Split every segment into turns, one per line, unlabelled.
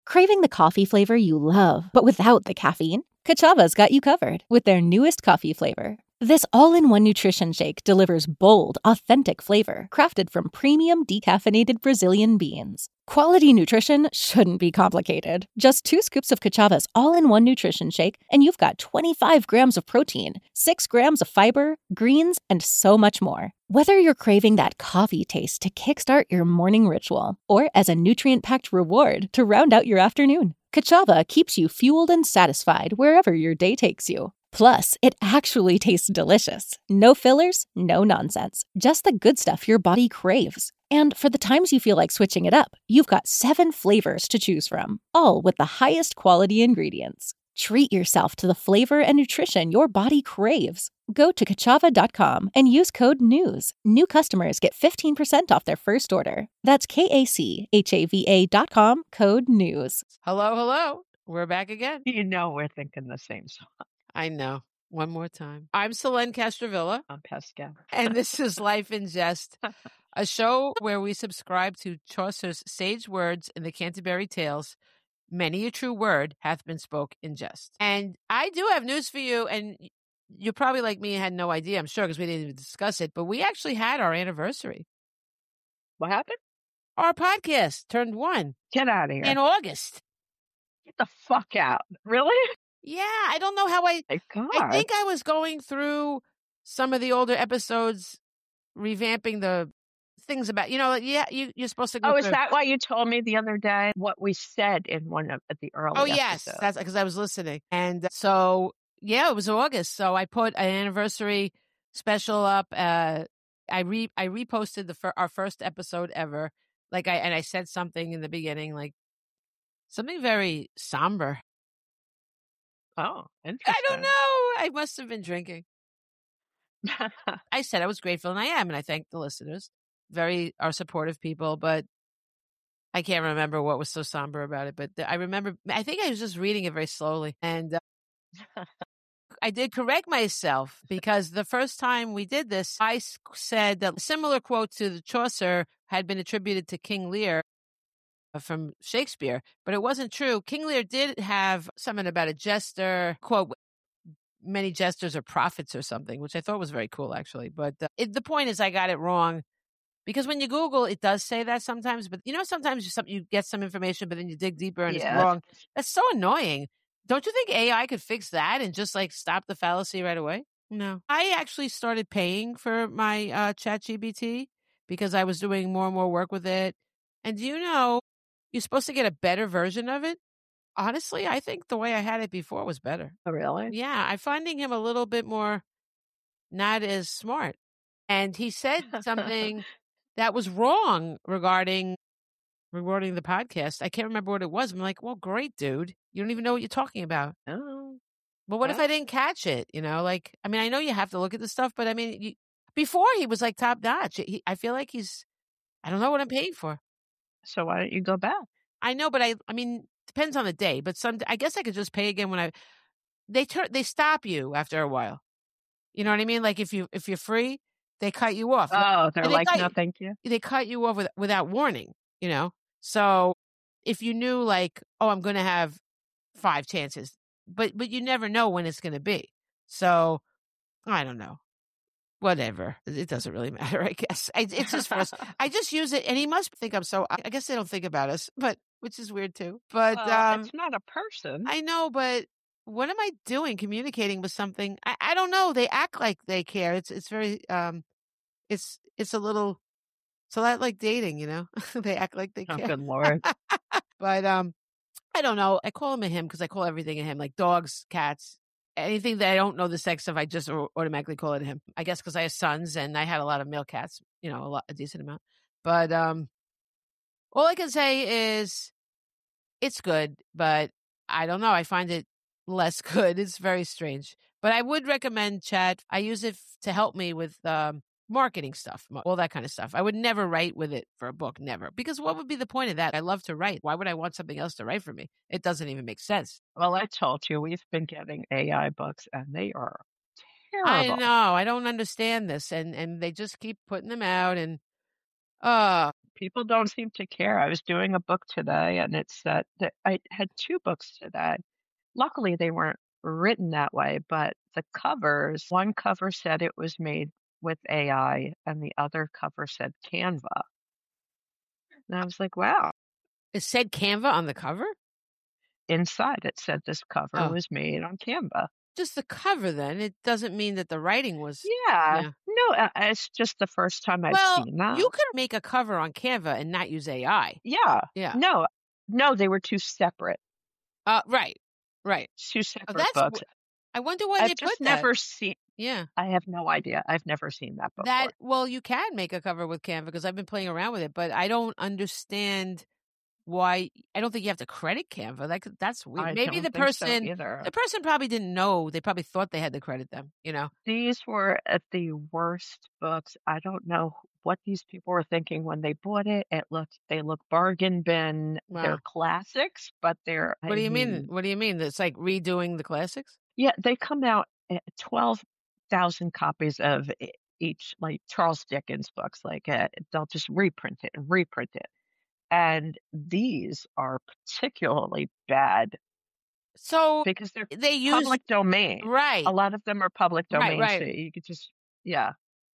Craving the coffee flavor you love, but without the caffeine? Kachava's got you covered with their newest coffee flavor. This all-in-one nutrition shake delivers bold, authentic flavor crafted from premium decaffeinated Brazilian beans. Quality nutrition shouldn't be complicated. Just 2 scoops of Kachava's all-in-one nutrition shake, and you've got 25 grams of protein, 6 grams of fiber, greens, and so much more. Whether you're craving that coffee taste to kickstart your morning ritual, or as a nutrient-packed reward to round out your afternoon, Kachava keeps you fueled and satisfied wherever your day takes you. Plus, it actually tastes delicious. No fillers, no nonsense. Just the good stuff your body craves. And for the times you feel like switching it up, you've got 7 flavors to choose from, all with the highest quality ingredients. Treat yourself to the flavor and nutrition your body craves. Go to Kachava.com and use code NEWS. New customers get 15% off their first order. That's KACHAVA.com, code NEWS.
Hello, hello. We're back again.
You know we're thinking the same song.
I know. One more time. I'm Selene Castrovilla.
I'm Pascal.
And this is Life in Jest, a show where we subscribe to Chaucer's sage words in the Canterbury Tales. Many a true word hath been spoke in jest. And I do have news for you, and you're probably like me and had no idea, I'm sure, because we didn't even discuss it, but we actually had our anniversary.
What happened?
Our podcast turned 1.
Get out of here.
In August.
Get the fuck out. Really?
Yeah, I don't know how
My God.
I think I was going through some of the older episodes, revamping the things about, you're supposed to go
is
through.
that why you told me the other day what we said in one of the early
Oh, yes.
episodes?
That's because I was listening. And so, yeah, it was August. So I put an anniversary special up. I reposted our first episode ever. And I said something in the beginning, like something very somber.
Oh, interesting.
I don't know. I must have been drinking. I said I was grateful, and I am, and I thank the listeners. Are supportive people, but I can't remember what was so somber about it. But I think I was just reading it very slowly, and I did correct myself, because the first time we did this, I said that a similar quote to the Chaucer had been attributed to King Lear from Shakespeare, but it wasn't true. King Lear did have something about a jester, quote, many jesters are prophets or something, which I thought was very cool, actually. But the point is I got it wrong, because when you Google, it does say that sometimes. But, sometimes you get some information, but then you dig deeper and it's wrong. That's so annoying. Don't you think AI could fix that and just stop the fallacy right away? No. I actually started paying for my ChatGPT because I was doing more and more work with it. And do you know, you're supposed to get a better version of it? Honestly, I think the way I had it before was better.
Oh, really?
Yeah, I'm finding him a little bit more not as smart. And he said something that was wrong regarding the podcast. I can't remember what it was. I'm like, well, great, dude. You don't even know what you're talking about.
Oh.
But what if I didn't catch it? I know you have to look at the stuff, but before he was top notch. I feel like I don't know what I'm paying for.
So why don't you go back?
I know, but depends on the day. But I guess I could just pay again when they stop you after a while. You know what I mean? Like if you're free, they cut you off.
Oh, they're like, no, thank you.
They cut you off without warning. So if you knew I'm going to have 5 chances, but you never know when it's going to be. So I don't know. Whatever. It doesn't really matter, I guess. It's just for us. I just use it, and he must think I'm so. I guess they don't think about us, which is weird too. But
it's not a person.
I know, but what am I doing? Communicating with something? I don't know. They act like they care. It's very it's a little. It's a lot like dating, They act like they care.
Oh, good Lord.
But I don't know. I call him a him because I call everything a him, like dogs, cats. Anything that I don't know the sex of, I just automatically call it him. I guess because I have sons and I had a lot of male cats, a decent amount. But all I can say is it's good, but I don't know. I find it less good. It's very strange. But I would recommend Chat. I use it to help me with marketing stuff, all that kind of stuff. I would never write with it for a book, never. Because what would be the point of that? I love to write. Why would I want something else to write for me? It doesn't even make sense.
Well, I told you, we've been getting AI books, and they are terrible.
I know. I don't understand this. And they just keep putting them out. And
People don't seem to care. I was doing a book today, and it said that I had 2 books today. Luckily, they weren't written that way, but the covers, one cover said it was made with AI, and the other cover said Canva. And I was like, wow.
It said Canva on the cover?
Inside, it said this cover
Oh.
was made on Canva.
Just the cover then. It doesn't mean that the writing was.
Yeah. No, it's just the first time I've seen that.
You could make a cover on Canva and not use AI.
Yeah.
Yeah.
No, they were 2 separate.
Right.
2 separate
that's
books.
I wonder why
I've
they
just
put that.
never seen.
Yeah.
I have no idea. I've never seen that before.
Well, you can make a cover with Canva because I've been playing around with it, but I don't understand why. I don't think you have to credit Canva. That's weird.
I
Maybe
don't
the
think so
person,
either.
the person probably didn't know. They probably thought they had to credit them.
These were the worst books. I don't know what these people were thinking when they bought it. They look bargain bin.
Wow.
They're classics, but they're.
What do you mean? What do you mean? It's like redoing the classics?
Yeah, they come out 12,000 copies of each, like Charles Dickens books. Like they'll just reprint it and reprint it. And these are particularly bad.
So
because they're
they use
public domain.
Right.
A lot of them are public domain.
Right.
So you could just, yeah.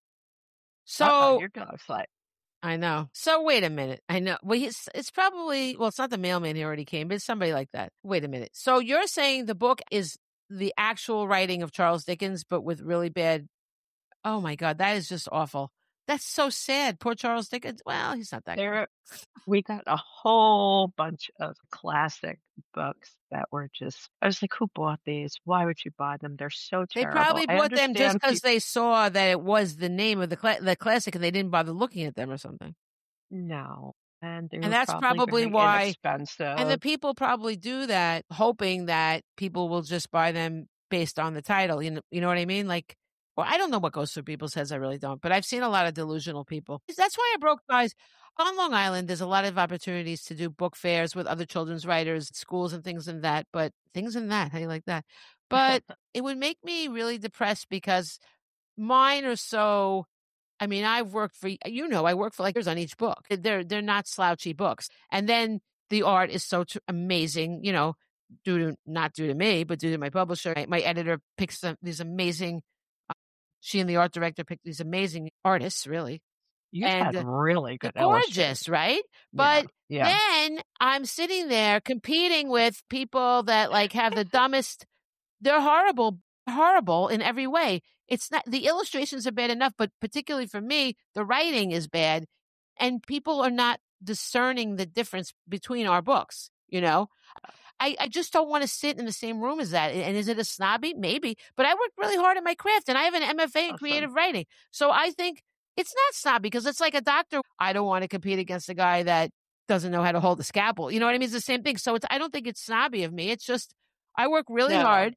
So
your dog's like.
I know. So wait a minute. I know. Well, it's probably, it's not the mailman. He already came, but it's somebody like that. Wait a minute. So you're saying the book is the actual writing of Charles Dickens, but with really bad. Oh my God. That is just awful. That's so sad. Poor Charles Dickens. Well, he's not that good.
We got a whole bunch of classic books that were just, I was like, who bought these? Why would you buy them? They're so terrible.
They probably bought them just because they saw that it was the name of the classic and they didn't bother looking at them or something.
No. And
that's probably why.
Inexpensive.
And the people probably do that hoping that people will just buy them based on the title. You know what I mean? Like, well, I don't know what goes through people's heads. I really don't. But I've seen a lot of delusional people. That's why I broke ties. On Long Island, there's a lot of opportunities to do book fairs with other children's writers, schools and things in that. How do you like that? But it would make me really depressed because mine are so, I've worked for, I work for like years on each book. They're not slouchy books. And then the art is so amazing, not due to me, but due to my publisher. My editor picks these amazing, she and the art director picked these amazing artists, really.
You had really good
gorgeous, right? But then I'm sitting there competing with people that like have the dumbest, they're horrible in every way. It's not, the illustrations are bad enough, but particularly for me, the writing is bad and people are not discerning the difference between our books, I just don't want to sit in the same room as that. And is it a snobby? Maybe. But I worked really hard in my craft and I have an MFA in creative writing. So I think it's not snobby because it's like a doctor. I don't want to compete against a guy that doesn't know how to hold a scalpel. You know what I mean? It's the same thing. So I don't think it's snobby of me. It's just I work really hard.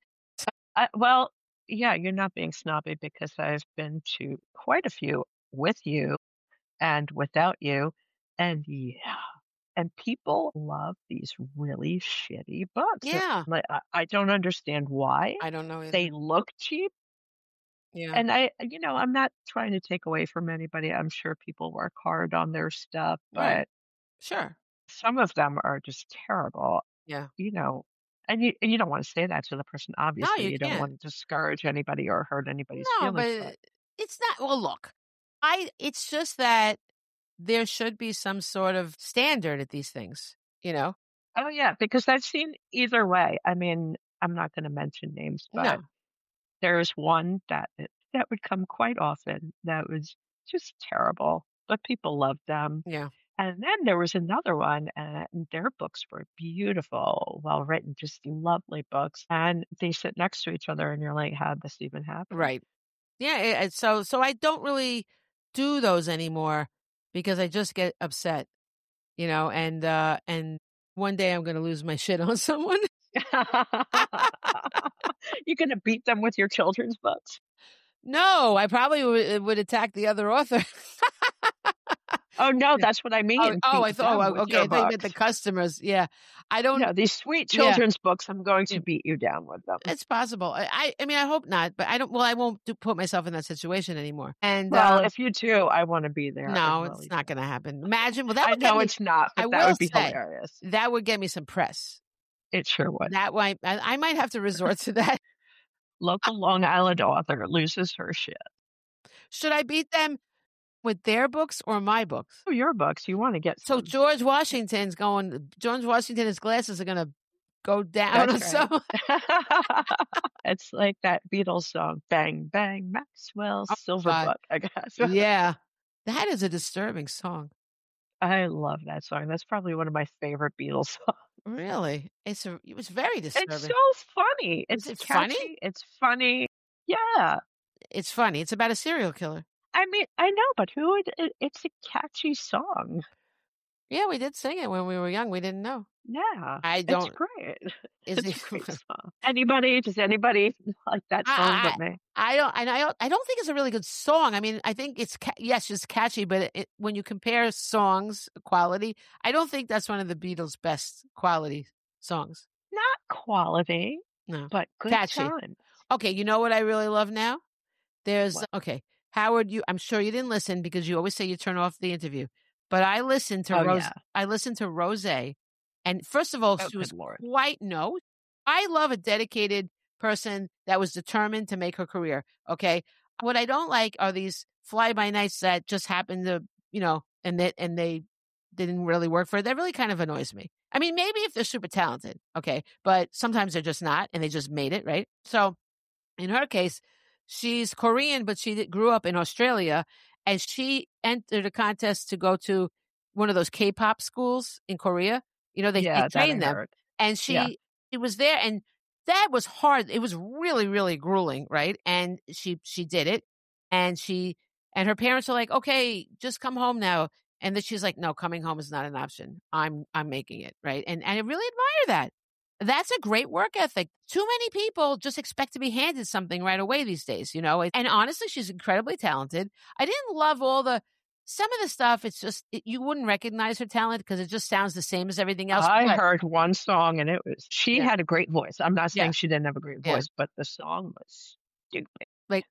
You're not being snobby because I've been to quite a few with you and without you. And and people love these really shitty books.
Yeah.
I don't understand why.
I don't know either.
They look cheap.
Yeah.
And I'm not trying to take away from anybody. I'm sure people work hard on their stuff, but
right. Sure.
Some of them are just terrible.
Yeah.
And you don't want to say that to the person. Obviously,
no,
you don't want to discourage anybody or hurt anybody's feelings.
But it's not. Well, look, it's just that there should be some sort of standard at these things, Oh,
yeah, because I've seen either way. I'm not going to mention names, but there's one that would come quite often that was just terrible, but people loved them.
Yeah.
And then there was another one, and their books were beautiful, well written, just lovely books. And they sit next to each other, and you're like, how'd this even happen?
Right. Yeah. So I don't really do those anymore because I just get upset, and one day I'm going to lose my shit on someone.
You're going to beat them with your children's books?
No, I probably would attack the other author.
Oh, no, that's what I mean.
I thought,
okay,
I thought you meant the customers. Yeah. I don't.
No, these sweet
Yeah.
children's books, I'm going to beat you down with them.
It's possible. I mean, I hope not, but I don't. Well, I won't put myself in that situation anymore. And
Well, if you do, I want to be there.
no,
really
it's not going to happen. Imagine. Well,
I know it's not, but that would be hilarious.
That would get me some press.
It sure would.
That way, I might have to resort to that.
Local Long Island author loses her shit.
Should I beat them with their books or my books?
Oh, your books. You want to get some.
So George Washington, his glasses are going to go down.
That's right. It's like that Beatles song, Bang, Bang, Maxwell's Silver Book, I guess.
Yeah. That is a disturbing song.
I love that song. That's probably one of my favorite Beatles songs.
Really? It was very disturbing.
It's so funny. It's catchy.
Funny?
It's funny. Yeah.
It's funny. It's about a serial killer.
I mean, I know, but it's a catchy song.
Yeah, we did sing it when we were young. We didn't know.
Yeah.
It's
great.
It's
a great song. Does anybody like that song but me?
I don't think it's a really good song. I mean, I think it's just catchy, but when you compare songs quality, I don't think that's one of the Beatles' best quality songs.
Not quality,
no,
but good
catchy.
Time.
Okay, you know what I really love now? Howard, I'm sure you didn't listen because you always say you turn off the interview. But I listened to I listened to Rose, and first of all, she was I love a dedicated person that was determined to make her career. Okay, what I don't like are these fly-by-nights that just happen to, and they didn't really work for it. That really kind of annoys me. I mean, maybe if they're super talented, okay, but sometimes they're just not, and they just made it, right? So, in her case, she's Korean, but she grew up in Australia, and she entered a contest to go to one of those K-pop schools in Korea. They train them. And she was there, and that was hard. It was really, really grueling, right? And she did it, and her parents are like, okay, just come home now. And then she's like, no, coming home is not an option. I'm making it, right? And I really admire that. That's a great work ethic. Too many people just expect to be handed something right away these days, And honestly, she's incredibly talented. I didn't love some of the stuff. It's just, you wouldn't recognize her talent because it just sounds the same as everything else.
I heard one song and she had a great voice. I'm not saying she didn't have a great voice, but the song was stupid.
Like,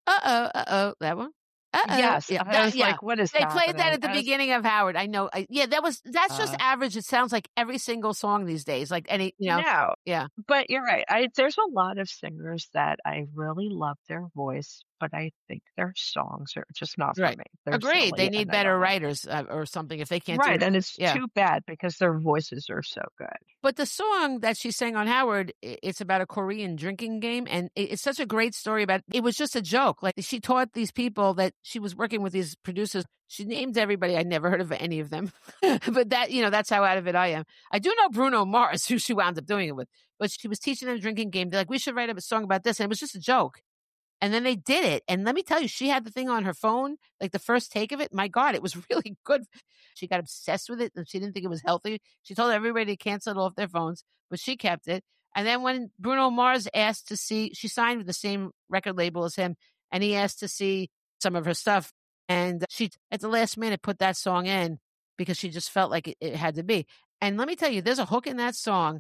that one?
Yes.
Yeah.
I was like, what is
They
happening?
played that at the beginning of Howard. I know. That's just average. It sounds like every single song these days. Like any,
No.
Yeah.
But you're right. There's a lot of singers that I really love their voice, but I think their songs are just not for me. They're
Agreed.
silly,
they need better writers or something if they can't do it.
And it's too bad because their voices are so good.
But the song that she sang on Howard, it's about a Korean drinking game, and it's such a great story about it. Was just a joke. Like, she taught these people that she was working with these producers. She named everybody. I never heard of any of them. But that's how out of it I am. I do know Bruno Mars, who she wound up doing it with. But she was teaching them a drinking game. They're like, we should write a song about this. And it was just a joke. And then they did it. And let me tell you, she had the thing on her phone, like the first take of it. My God, it was really good. She got obsessed with it and she didn't think it was healthy. She told everybody to cancel it off their phones, but she kept it. And then when Bruno Mars asked to see, she signed with the same record label as him, and he asked to see some of her stuff. And she, at the last minute, put that song in because she just felt like it had to be. And let me tell you, there's a hook in that song.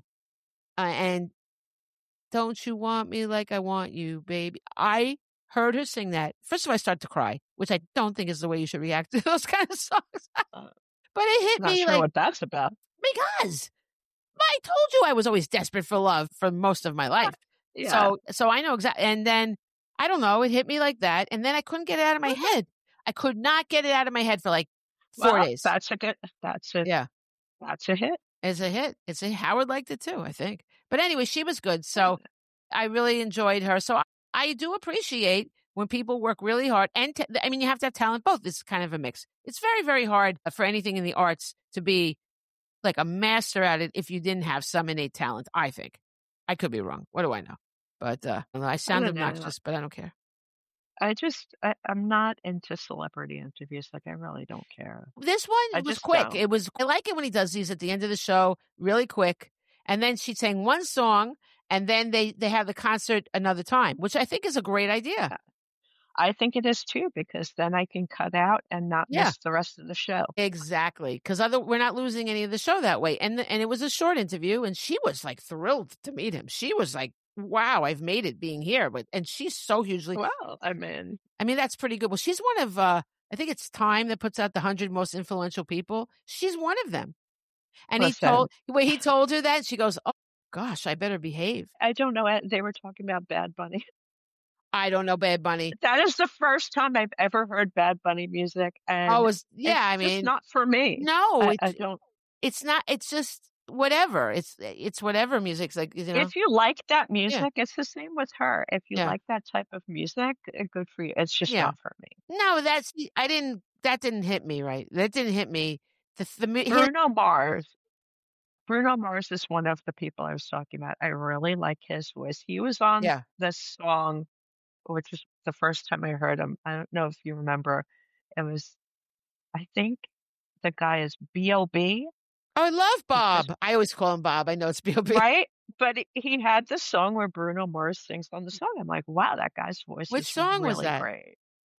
And don't you want me like I want you, baby? I heard her sing that. First of all, I started to cry, which I don't think is the way you should react to those kind of songs. But it hit me
not sure what that's about.
Because I told you I was always desperate for love for most of my life.
Yeah.
So I know exactly. And then, I don't know, it hit me like that. And then I couldn't get it out of my head. I could not get it out of my head for like 4 days.
That's a hit.
It's a hit. Howard liked it too, I think. But anyway, she was good. So I really enjoyed her. So I do appreciate when people work really hard. And you have to have talent both. It's kind of a mix. It's very, very hard for anything in the arts to be like a master at it if you didn't have some innate talent, I think. I could be wrong. What do I know? But I sound obnoxious, but I don't care.
I'm not into celebrity interviews. Like, I really don't care.
This one was quick. I like it when he does these at the end of the show, really quick. And then she sang one song, and then they have the concert another time, which I think is a great idea.
I think it is too, because then I can cut out and not
Yeah.
miss the rest of the show.
Exactly, because we're not losing any of the show that way, and it was a short interview, and she was, like, thrilled to meet him. She was like, "Wow, I've made it being here," and she's so hugely
Well,
I mean, that's pretty good. Well, she's one of, I think it's Time that puts out the 100 most influential people. She's one of them, and
listen,
when he told her that, she goes, "Oh gosh, I better behave."
I don't know, they were talking about Bad Bunny.
I don't know Bad Bunny.
That is the first time I've ever heard Bad Bunny music, and
Yeah, I
it's just
mean,
not for me.
no,
I don't.
it's not, it's just whatever. It's whatever music's like, you know?
If you like that
Yeah.
music, it's the same with her. If you
Yeah.
like that type of music, good for you. It's just
Yeah.
not for me.
No, that didn't hit me right. That didn't hit me.
Bruno Mars is one of the people I was talking about. I really like his voice. He was on
Yeah.
this song, which is the first time I heard him. I don't know if you remember. It was, I think the guy is B.O.B.
Oh, I love
because
Bob. I always call him Bob. I know it's B.O.B.
right? But he had this song where Bruno Mars sings on the song. I'm like, wow, that guy's voice
Which
is
song was
really
that?
great.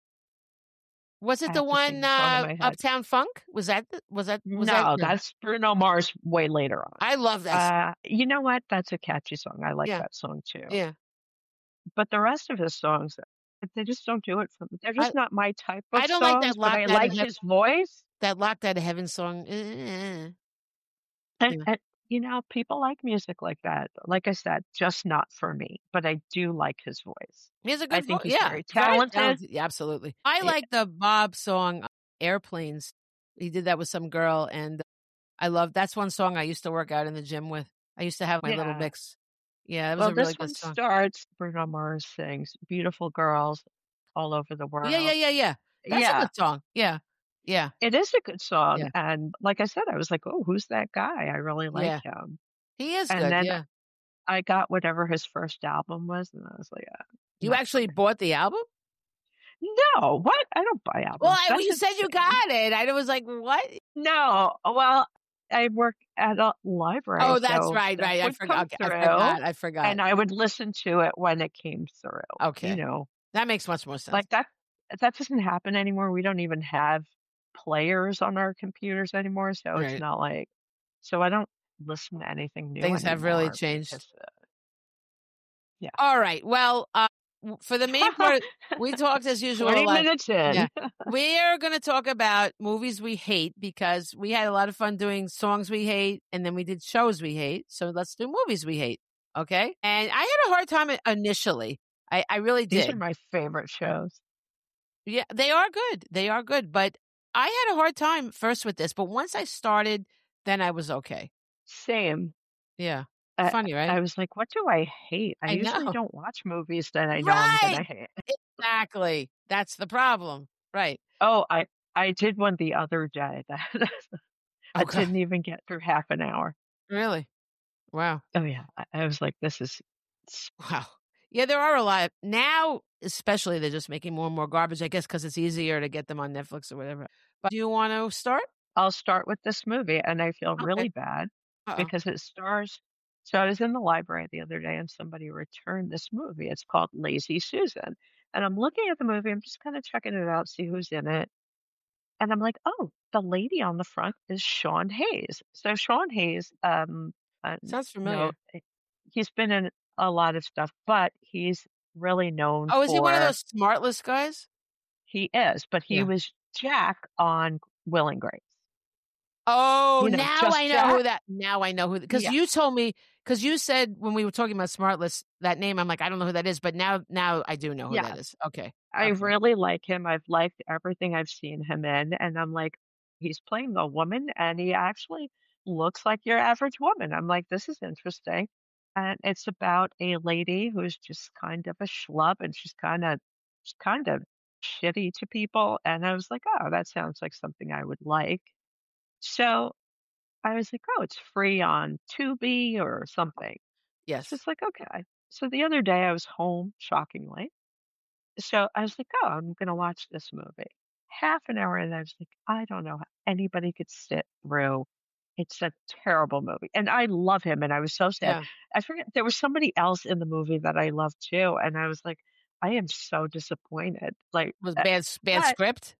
Was it
I
the
have to sing
one,
the song in my head.
Uptown Funk? Was that
No,
no.
that's Bruno Mars way later on.
I love that.
You know what? That's a catchy song. I like
Yeah.
that song too.
Yeah.
But the rest of his songs, they just don't do it for me. They're just not my type of
I don't like that
songs, but I
Locked Out of
like
Heaven.
his voice.
That Locked Out of Heaven song.
And,
Yeah.
you know, people like music like that. Like I said, just not for me, but I do like his voice.
He has a
I
good
think
voice.
he's
Yeah.
very
Very
talented.
talented. Yeah, absolutely. I
Yeah.
like the Bob song, Airplanes. He did that with some girl, and I love that's one song I used to work out in the gym with. I used to have my little
Yeah.
mix. Yeah, that was
Well,
a really
this
good
one
song.
starts, Bruno Mars sings Beautiful Girls All Over the World.
Yeah. That's a
Yeah,
good song. Yeah. Yeah.
it is a good song.
Yeah.
And like I said, I was like, oh, who's that guy? I really like
Yeah.
him.
He is
And
good.
then
Yeah.
I got whatever his first album was, and I was like,
You
not for
actually
me.
bought the album?
No, what? I don't buy albums.
Well,
That's
you said you
insane.
got it. I was like, what?
No, well, I work at a library,
Oh, that's
so
right.
stuff
I
would
forgot.
come
Okay,
through,
I forgot.
and I would listen to it when it came through.
Okay.
You know,
That makes much more sense.
like that doesn't happen anymore. We don't even have players on our computers anymore, so
Right.
it's not like, so I don't listen to anything new
Things have really
anymore
changed.
because, yeah.
All right. Well, for the main part, we talked as usual.
20 minutes in.
Yeah. We're going to talk about movies we hate because we had a lot of fun doing songs we hate and then we did shows we hate. So let's do movies we hate. Okay. And I had a hard time initially. I really did.
These are my favorite shows.
Yeah, they are good. They are good. But I had a hard time first with this. But once I started, then I was okay.
Same.
Yeah.
I-
Funny, right?
I was like, what do I hate? I usually
know.
don't watch movies that I know I'm going to
Right.
hate.
Exactly. That's the problem. Right.
Oh, I did one the other day that I
Okay.
didn't even get through half an hour.
Really? Wow.
Oh, yeah. I was like, this is,
Wow. Yeah, there are a lot. Now, especially, they're just making more and more garbage, I guess, because it's easier to get them on Netflix or whatever. But do you want to start?
I'll start with this movie, and I feel
Okay.
really bad
Uh-oh.
because it stars. So I was in the library the other day and somebody returned this movie. It's called Lazy Susan. And I'm looking at the movie, I'm just kind of checking it out, see who's in it. And I'm like, oh, the lady on the front is Sean Hayes. So Sean Hayes,
Sounds familiar.
he's been in a lot of stuff, but he's really known
Oh, is he one of
for,
those smartless guys?
he is, but he
Yeah.
was Jack on Will and Grace.
Oh,
You know,
now
just
I know
Jack.
who that. Now I know who. Because
Yeah.
you told me. Because you said when we were talking about Smartless that name, I'm like, I don't know who that is. But now I do know who
Yeah.
that is. Okay.
I
Okay.
really like him. I've liked everything I've seen him in, and I'm like, he's playing a woman, and he actually looks like your average woman. I'm like, this is interesting. And it's about a lady who's just kind of a schlub, and she's kind of shitty to people. And I was like, oh, that sounds like something I would like. So I was like, oh, it's free on Tubi or something.
Yes.
Just like, okay. So the other day I was home, shockingly. So I was like, oh, I'm going to watch this movie. Half an hour in, I was like, I don't know how anybody could sit through. It's a terrible movie. And I love him. And I was so sad.
Yeah.
I forget, there was somebody else in the movie that I loved too. And I was like, I am so disappointed. Like,
Was bad
but
script?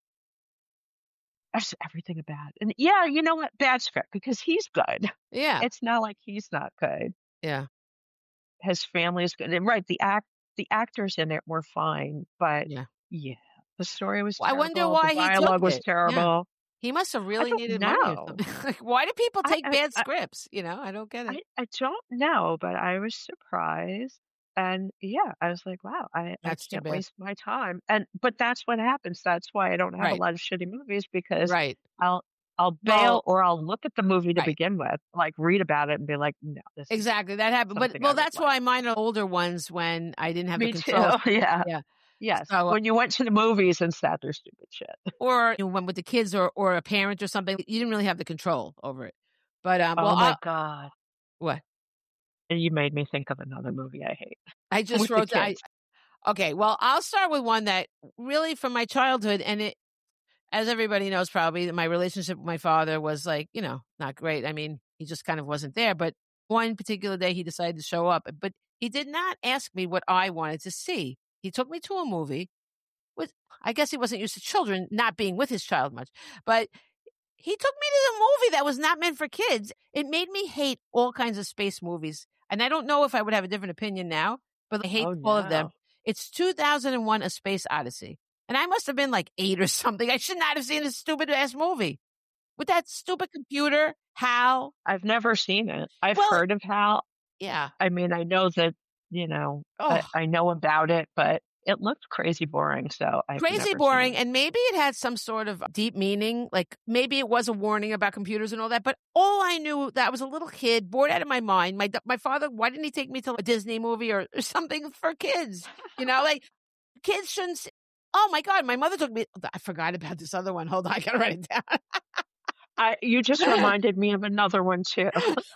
that's everything bad. And yeah, you know what? Bad script because he's good.
Yeah.
It's not like he's not good.
Yeah.
His family is good. And right, the actors in it were fine, but
Yeah.
yeah, the story was
Well, I wonder
terrible. The
why he took
dialogue was
it. Yeah.
terrible.
He must have
I
really
don't
needed money or
know.
something. Like, why do people
I
take
I
bad
I
scripts? I don't get it.
I don't know, but I was surprised. And yeah, I was like, wow, I
That's too
can't
bad.
waste my time. But that's what happens. That's why I don't have a
Right.
lot of shitty movies because
Right.
I'll I'll
Well,
bail or I'll look at the movie to
right.
begin with, like read about it and be like, no, this is
Exactly. That happened. But
something I
well,
would
that's
like.
why mine are older ones when I didn't have the
Me too.
controls.
Yeah.
Yeah.
Yes.
So
When you went to the movies and sat there stupid shit.
or when with the kids or a parent or something, you didn't really have the control over it. But well,
Oh my God.
what?
And you made me think of another movie I hate
I just
with the
wrote.
kids.
Okay. Well, I'll start with one that really from my childhood, and it, as everybody knows, probably my relationship with my father was like, not great. I mean, he just kind of wasn't there. But one particular day, he decided to show up, but he did not ask me what I wanted to see. He took me to a movie. I guess he wasn't used to children not being with his child much, but he took me to the movie that was not meant for kids. It made me hate all kinds of space movies. And I don't know if I would have a different opinion now, but I hate
Oh
all of them.
no.
It's 2001: A Space Odyssey. And I must have been like 8 or something. I should not have seen this stupid ass movie with that stupid computer. Hal.
I've never seen it. I've
Well,
heard of Hal.
yeah.
I mean, I know that,
Oh,
I know about it, but it looked crazy boring. So I've
crazy
never
boring.
seen it.
And maybe it had some sort of deep meaning. Like maybe it was a warning about computers and all that. But all I knew that I was a little kid, bored out of my mind. My father, why didn't he take me to a Disney movie or something for kids? Like kids shouldn't. Oh my God, my mother took me. I forgot about this other one. Hold on, I gotta write it down.
You just reminded me of another one too.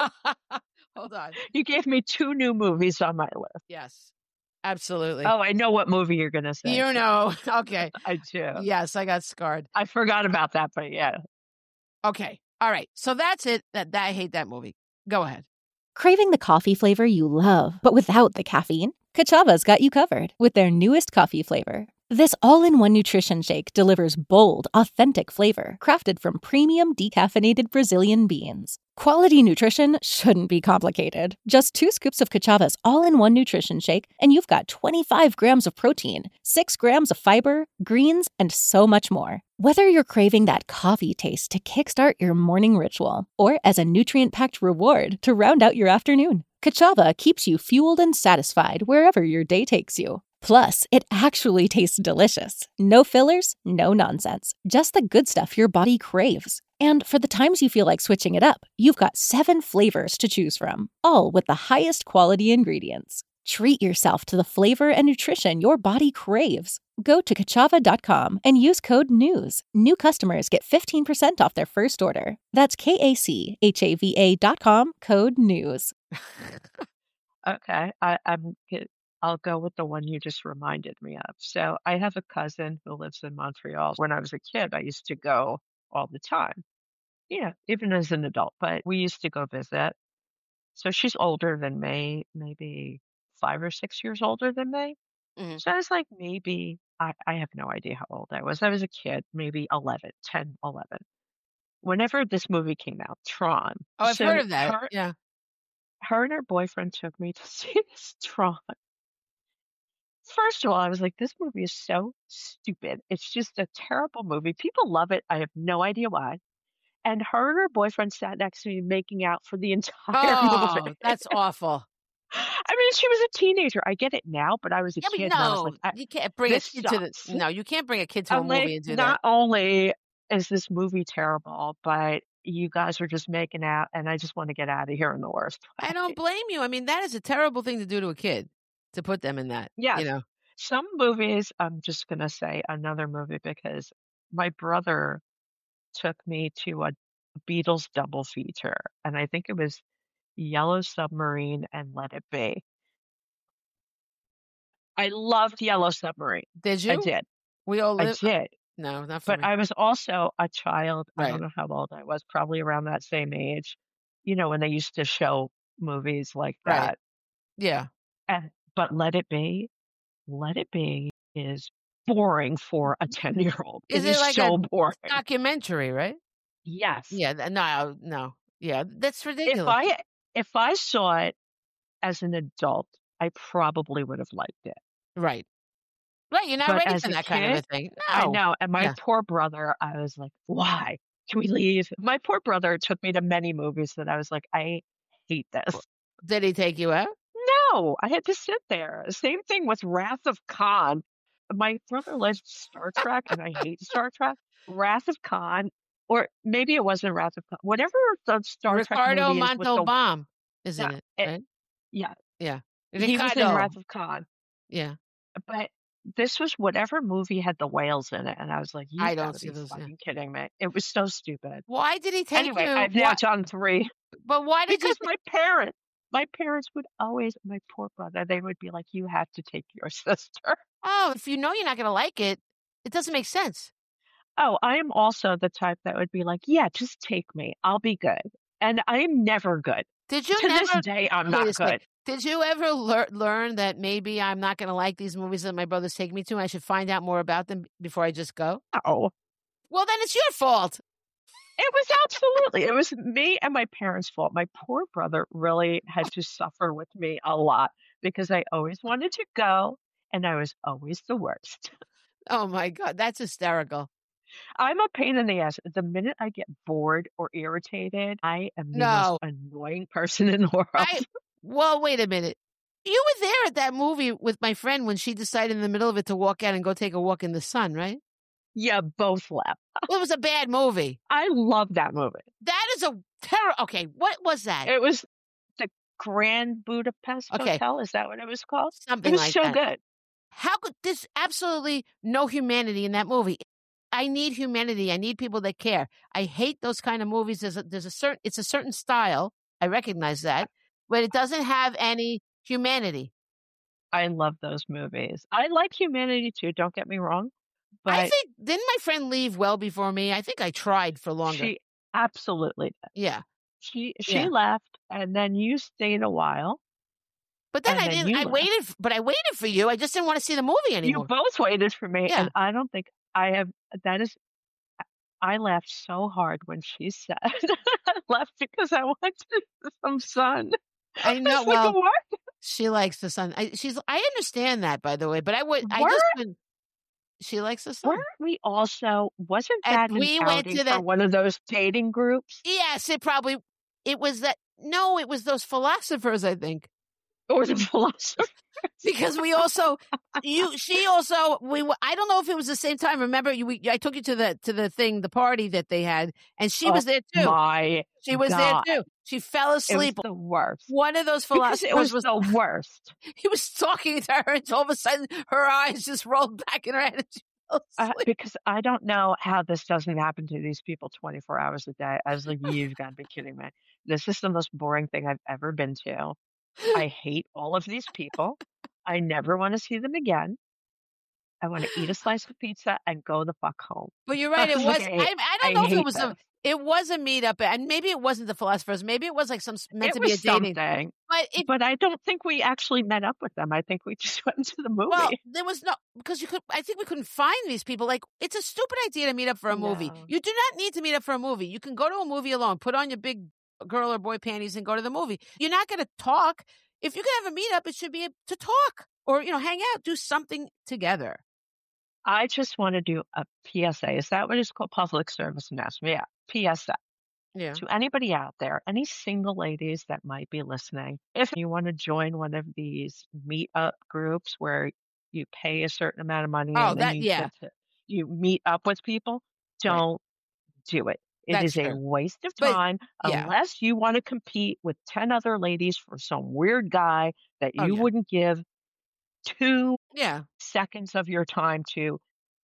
Hold on.
You gave me 2 new movies on my list.
Yes, absolutely.
Oh, I know what movie you're going to say.
You know. Okay.
I do.
Yes, I got scarred.
I forgot about that, but yeah.
Okay. All right. So that's it. That I hate that movie. Go ahead.
Craving the coffee flavor you love, but without the caffeine? Kachava's got you covered with their newest coffee flavor. This all-in-one nutrition shake delivers bold, authentic flavor crafted from premium decaffeinated Brazilian beans. Quality nutrition shouldn't be complicated. Just 2 scoops of Kachava's all-in-one nutrition shake, and you've got 25 grams of protein, 6 grams of fiber, greens, and so much more. Whether you're craving that coffee taste to kickstart your morning ritual, or as a nutrient-packed reward to round out your afternoon, Kachava keeps you fueled and satisfied wherever your day takes you. Plus, it actually tastes delicious. No fillers, no nonsense. Just the good stuff your body craves. And for the times you feel like switching it up, you've got 7 flavors to choose from, all with the highest quality ingredients. Treat yourself to the flavor and nutrition your body craves. Go to Kachava.com and use code NEWS. New customers get 15% off their first order. That's KACHAVA.com, code NEWS.
Okay. I'll go with the one you just reminded me of. So I have a cousin who lives in Montreal. When I was a kid, I used to go all the time. Yeah, even as an adult, but we used to go visit. So she's older than me, maybe 5 or 6 years older than me.
Mhm.
So I was like, maybe, I have no idea how old I was. I was a kid, maybe 11, 10, 11. Whenever this movie came out, Tron.
Oh, I've
So
heard of that.
her,
Yeah.
her and her boyfriend took me to see this Tron. First of all, I was like, this movie is so stupid. It's just a terrible movie. People love it. I have no idea why. And her and her boyfriend sat next to me making out for the entire
Oh,
movie.
that's awful.
I mean, she was a teenager. I get it now, but I was a
Yeah, but
kid and I was
no,
like,
you can't bring a
this
kid to
sucks.
no, you can't bring a kid to a
I'm
movie
like,
and do
not
that.
only is this movie terrible, but you guys are just making out and I just want to get out of here in the worst
I
way.
don't blame you. I mean, that is a terrible thing to do to a kid, to put them in that,
Yes. Some movies, I'm just going to say another movie because my brother took me to a Beatles double feature, and I think it was Yellow Submarine and Let It Be. I loved Yellow Submarine.
Did
I
you?
did.
We all
I
live.
did.
No, not for
But
me.
I was also a child. I
Right.
don't know how old I was, probably around that same age, when they used to show movies like
Right.
that.
Yeah.
But Let It Be, Let It Be is boring for a 10-year-old.
Is
It
it
is
like
so
a
boring.
documentary, right?
Yes.
Yeah, no. Yeah, that's
If
ridiculous.
I saw it as an adult, I probably would have liked it.
Right. Right, you're not
But
ready
as
for
a
that kind of a
kid,
thing.
I
No.
know, and my
Yeah.
poor brother, I was like, "Why? Can we leave?" My poor brother took me to many movies that I was like, "I hate this."
Did he take you out?
No, I had to sit there. Same thing with Wrath of Khan. My brother likes Star Trek, and I hate Star Trek. Wrath of Khan, or maybe it wasn't Wrath of Khan. Whatever the Star Trek
Ricardo
movie is with the
Montalban is in
yeah,
it,
it,
right?
yeah,
Yeah.
he was in
Ricardo.
Wrath of Khan.
Yeah.
But this was whatever movie had the whales in it, and I was like,
I
"You've
don't
gotta
see
be
those, yeah.
fucking kidding me." It was so stupid.
Why did he take
Anyway,
you?
I've now done 3
But why did you
because my parents would always my poor brother, they would be like, "You have to take your sister."
Oh, if you know you're not gonna like it, it doesn't make sense.
Oh, I am also the type that would be like, "Yeah, just take me. I'll be good." And I am never good.
Did you
To this
never
day, I'm
wait
not
a second.
good.
Did you ever learn that maybe I'm not gonna like these movies that my brothers take me to, and I should find out more about them before I just go?
No.
Well, then it's your fault.
It was absolutely it was me and my parents' fault. My poor brother really had to suffer with me a lot because I always wanted to go, and I was always the worst.
Oh my god, that's hysterical.
I'm a pain in the ass. The minute I get bored or irritated, I am the most
No.
annoying person in the world.
Well, wait a minute. You were there at that movie with my friend when she decided in the middle of it to walk out and go take a walk in the sun, right?
Yeah, both left.
Well, it was a bad movie.
I love that movie.
That is a terror. Okay, what was that?
It was the Grand Budapest
Okay.
Hotel. Is that what it was called?
Something
It was
like
so
that.
good.
How could there's absolutely no humanity in that movie? I need humanity. I need people that care. I hate those kind of movies. It's a certain style. I recognize that, but it doesn't have any humanity.
I love those movies. I like humanity too, don't get me wrong.
I
But
think didn't my friend leave well before me? I think I tried for longer.
she absolutely did.
Yeah.
She
Yeah.
left, and then you stayed a while,
But then
and
I
then
didn't.
you
I
left.
waited, but I waited for you. I just didn't want to see the movie
You
anymore.
both waited for me,
Yeah.
and I don't think I have that is I laughed so hard when she said I left because I wanted some sun.
I know.
was like,
Well,
"What?
she likes the sun. I understand that, by the way. But I just
Weren't
couldn't. She likes the sun.
weren't we also wasn't
And
that an
we went
outing
to
for
that.
one of those dating groups
Yes, it was that. No, it was those philosophers, I think.
or the philosopher?"
Because we also, she also, I don't know if it was the same time. Remember, I took you to the party that they had, and she was there too.
My
She was
God.
there too. She fell
It was
asleep.
the worst.
One of those
Because it
philosophers
was the worst.
he was talking to her, and all of a sudden her eyes just rolled back in her head. And she fell asleep.
Because I don't know how this doesn't happen to these people 24 hours a day. I was like, you've got to be kidding me. This is the most boring thing I've ever been to. I hate all of these people. I never want to see them again. I want to eat a slice of pizza and go the fuck home.
But you're right. It
I was
was.
like,
I don't
I
know if it
hate
was
this.
It was a meetup, and maybe it wasn't the philosophers. Maybe it was like meant
It
to be a
was
dating.
something.
But
But I don't think we actually met up with them. I think we just went to the movie.
well, there was no because I think we couldn't find these people. Like it's a stupid idea to meet up for a movie.
No.
You do not need to meet up for a movie. You can go to a movie alone, put on your big girl or boy panties, and go to the movie. You're not going to talk. If you can have a meetup, it should be to talk or hang out, do something together.
I just want to do a PSA. Is that what it's called? Public service announcement. Yeah, PSA.
Yeah.
To anybody out there, any single ladies that might be listening, if you want to join one of these meetup groups where you pay a certain amount of money
Oh,
and then you meet up with people, don't do it. It
That's
is a
true.
waste of
But-
time
yeah.
unless you want to compete with 10 other ladies for some weird guy that
Oh,
you
yeah.
wouldn't give 2
Yeah.
seconds of your time to,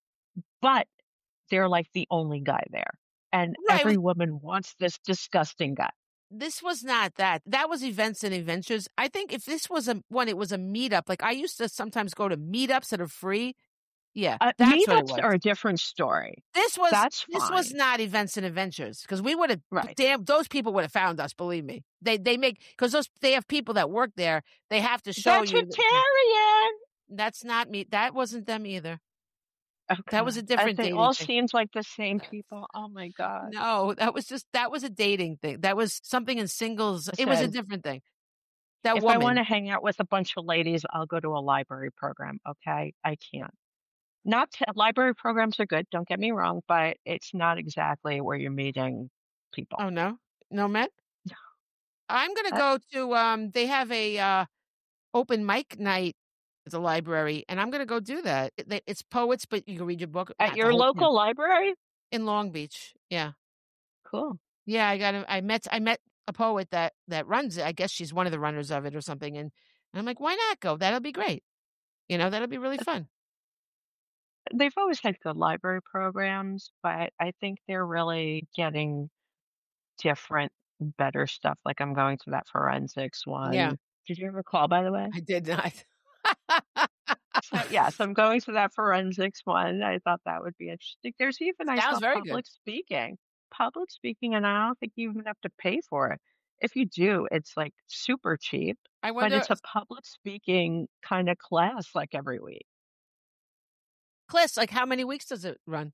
but they're like the only guy there. And
Right.
every woman wants this disgusting guy.
This was not that. That was events and adventures. I think if this was it was a meetup. Like I used to sometimes go to meetups that are free. Yeah, that's what it
Meetups
was.
are a different story.
This
That's
was
fine.
not events and adventures because we would have.
Right.
Damn, those people would have found us. Believe me, they make because they have people that work there. They have to show you.
Vegetarian.
That's not me. That wasn't them either.
Okay.
That was a different
They
dating
all
thing.
seemed like the same people. Oh my God.
No, that was a dating thing. That was something in singles. It was a different thing. That
If I want
woman.
to hang out with a bunch of ladies, I'll go to a library program. Okay. I can't. Library programs are good. Don't get me wrong, but it's not exactly where you're meeting people.
Oh, no? No men?
No.
I'm gonna go to, they have a, open mic night at the library, and I'm gonna go do that. It's poets, but you can read your book.
At
not the
your
whole thing.
local library?
In Long Beach. Yeah.
Cool.
Yeah, I met a poet that runs it. I guess she's one of the runners of it or something, and I'm like, "Why not go? That'll be great." That'll be really fun.
They've always had good library programs, but I think they're really getting different, better stuff. Like I'm going to that forensics one.
Yeah.
Did you ever call, by the way?
I did not.
So, yes, I'm going to that forensics one. I thought that would be interesting. There's even, I
Sounds
saw
very good.
public speaking, and I don't think you even have to pay for it. If you do, it's like super cheap,
I
but
wonder
it's a public speaking kind of class like every week.
Class, like how many weeks does it run?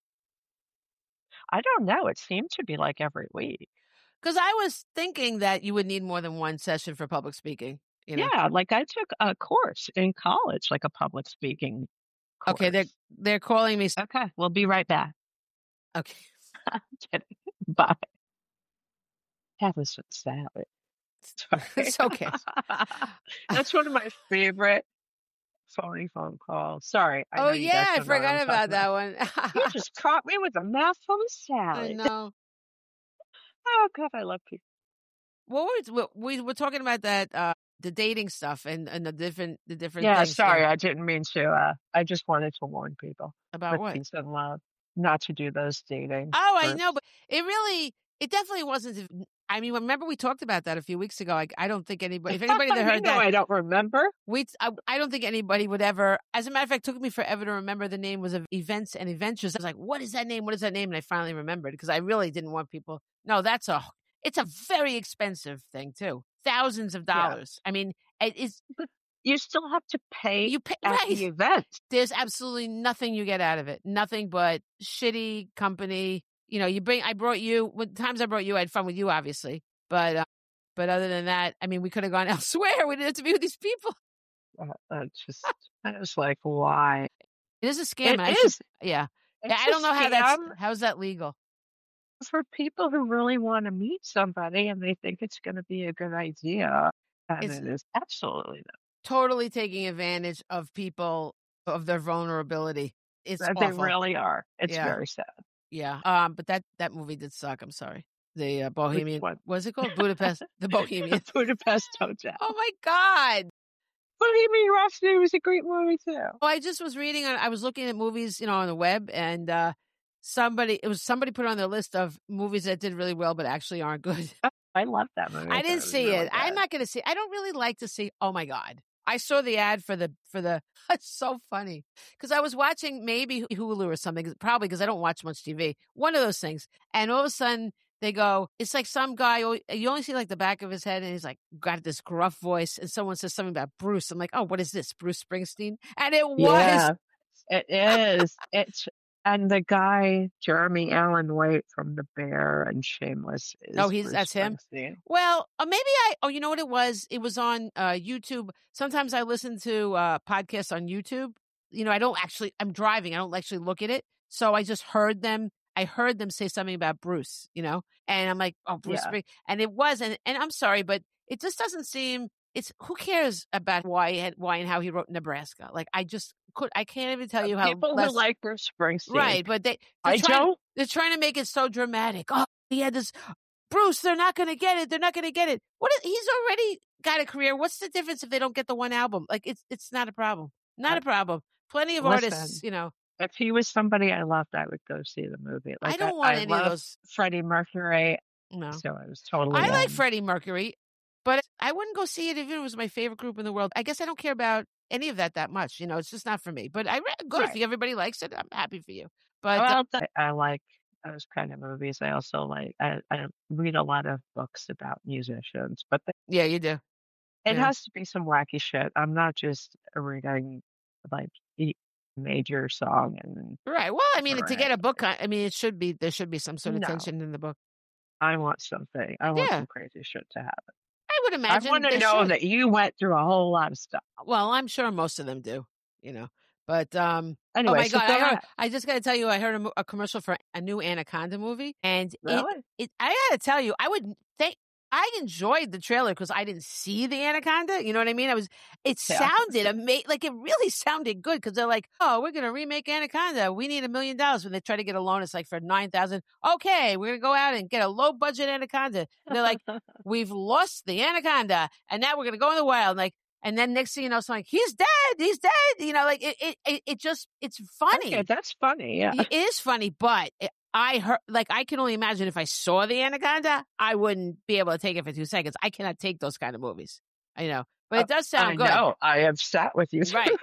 I don't know. It seemed to be like every week.
Because I was thinking that you would need more than one session for public speaking.
Yeah, like I took a course in college, like a public speaking course.
Okay, they're calling me.
Okay, we'll be right back.
Okay.
I'm kidding. Bye. That was so sad. Sorry.
It's okay.
That's one of my favorite phony phone calls. Sorry. I know
Oh
you
yeah,
guys
I
don't know what I'm
forgot about
talking
that one.
You just caught me with a mouthful of
I
salad.
know.
Oh God, I love people.
We were talking about that the dating stuff and the different
Yeah,
things.
sorry, I didn't mean to. I just wanted to warn people
About
with
what?
peace and love not to do those dating.
Oh, I
groups.
know, but it definitely wasn't. I mean, remember we talked about that a few weeks ago. I don't think anybody, if anybody that heard that,
I don't remember.
I don't think anybody would ever. As a matter of fact, it took me forever to remember the name was of Events and Adventures. I was like, what is that name? What is that name? And I finally remembered because I really didn't want people. No, it's a very expensive thing too. Thousands of dollars. Yeah. I mean, it is.
You still have to pay.
You pay
at the event.
There's absolutely nothing you get out of it. Nothing but shitty company. I brought you. The times I brought you, I had fun with you, obviously. But other than that, I mean, we could have gone elsewhere. We didn't have to be with these people.
I was like, why?
It is a scam.
It is.
Yeah. I don't know how's that legal.
For people who really want to meet somebody and they think it's going to be a good idea, and it is absolutely not.
Totally taking advantage of people, of their vulnerability. It's awful.
They really are. It's very sad.
Yeah. But that movie did suck. I'm sorry. The Bohemian. What was it called? Budapest. The Bohemian.
Budapest Hotel.
Oh my God.
Bohemian Rhapsody was a great movie too.
Well, I just was reading. I was looking at movies, on the web, and somebody put on their list of movies that did really well but actually aren't good.
I love that movie.
I didn't see it. I'm not going to see. I don't really like to see. Oh my God. I saw the ad for the. It's so funny because I was watching maybe Hulu or something, probably because I don't watch much TV. One of those things, and all of a sudden they go, it's like some guy. You only see like the back of his head, and he's like got this gruff voice, and someone says something about Bruce. I'm like, oh, what is this, Bruce Springsteen? And it was.
Yeah, it is. It's. And the guy, Jeremy Allen White from The Bear and Shameless. That's
him. Well, maybe you know what it was? It was on YouTube. Sometimes I listen to podcasts on YouTube. I'm driving. I don't actually look at it. So I just heard them. I heard them say something about Bruce, and I'm like, oh, Bruce. Yeah. And it was, and I'm sorry, but it just doesn't seem, who cares about why and how he wrote Nebraska? Like, I can't even tell you how
people who like Bruce Springsteen,
right? But they're trying to make it so dramatic. Oh, he had this Bruce. They're not going to get it. They're not going to get it. He's already got a career. What's the difference if they don't get the one album? Like, it's not a problem. Not a problem. Plenty of artists,
If he was somebody I loved, I would go see the movie. Like,
I don't want any of those.
Freddie Mercury.
No,
so I was totally.
I like Freddie Mercury, but I wouldn't go see it if it was my favorite group in the world. I guess I don't care about any of that much. It's just not for me. But good if everybody likes it. I'm happy for you. But
I like those kind of movies. I also like. I read a lot of books about musicians, but
yeah, you do.
It has to be some wacky shit. I'm not just reading like major song and
Right. Well, I mean, to get a
right.
book, I mean, there should be some sort of
No,
tension in the book.
I want something. I want
Yeah,
some crazy shit to happen.
I would
I
imagine
want to
they
know
should.
that you went through a whole lot of stuff.
Well, I'm sure most of them do, But oh
Anyway,
my
so
God,
go ahead.
I just got to tell you, I heard a commercial for a new Anaconda movie, and
Really?
I got to tell you, I enjoyed the trailer because I didn't see the Anaconda. You know what I mean? It
Yeah.
sounded amazing. Like it really sounded good because they're like, oh, we're going to remake Anaconda. We need $1 million. When they try to get a loan, it's like for $9,000. Okay, we're going to go out and get a low budget Anaconda. And they're like, we've lost the Anaconda and now we're going to go in the wild. And then next thing you know, it's like, he's dead. He's dead. It's funny.
Okay, that's funny. Yeah.
It is funny, but I heard, I can only imagine if I saw the Anaconda, I wouldn't be able to take it for 2 seconds. I cannot take those kind of movies. I know, but it does sound good.
I know. I have sat with you.
Right.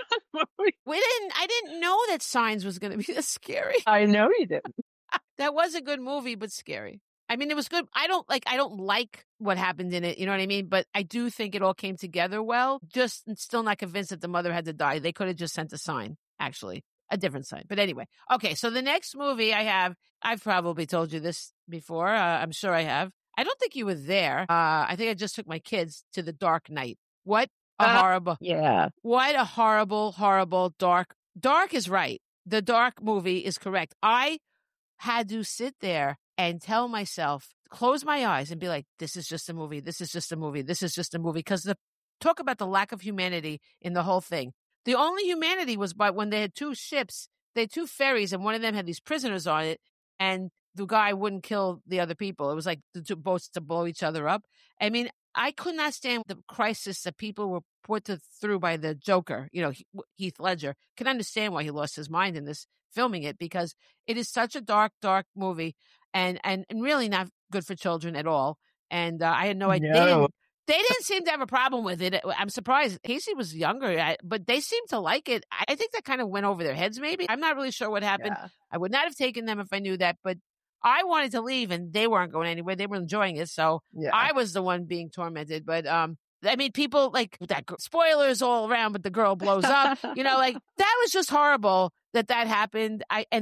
I didn't know that Signs was going to be this scary.
I know you didn't.
That was a good movie, but scary. I mean, it was good. I don't like what happened in it. You know what I mean? But I do think it all came together well. Just still not convinced that the mother had to die. They could have just sent a sign, actually. A different sign. But anyway. Okay. So the next movie I've probably told you this before. I'm sure I have. I don't think you were there. I think I just took my kids to The Dark Knight. What a horrible.
Yeah.
What a horrible, horrible dark. Dark is right. The Dark movie is correct. I had to sit there and tell myself, close my eyes and be like, this is just a movie. This is just a movie. This is just a movie. Because talk about the lack of humanity in the whole thing. The only humanity was when they had 2 ships, they had 2 ferries, and one of them had these prisoners on it, and the guy wouldn't kill the other people. It was like the 2 boats to blow each other up. I mean, I could not stand the crisis that people were put through by the Joker, Heath Ledger. Can understand why he lost his mind in this filming it, because it is such a dark, dark movie and really not good for children at all. And I had no idea.
No.
They didn't seem to have a problem with it. I'm surprised. Casey was younger, but they seemed to like it. I think that kind of went over their heads, maybe. I'm not really sure what happened. Yeah. I would not have taken them if I knew that, but I wanted to leave and they weren't going anywhere. They were enjoying it. So yeah. I was the one being tormented. But I mean, people like that, spoilers all around, but the girl blows up. That was just horrible that happened.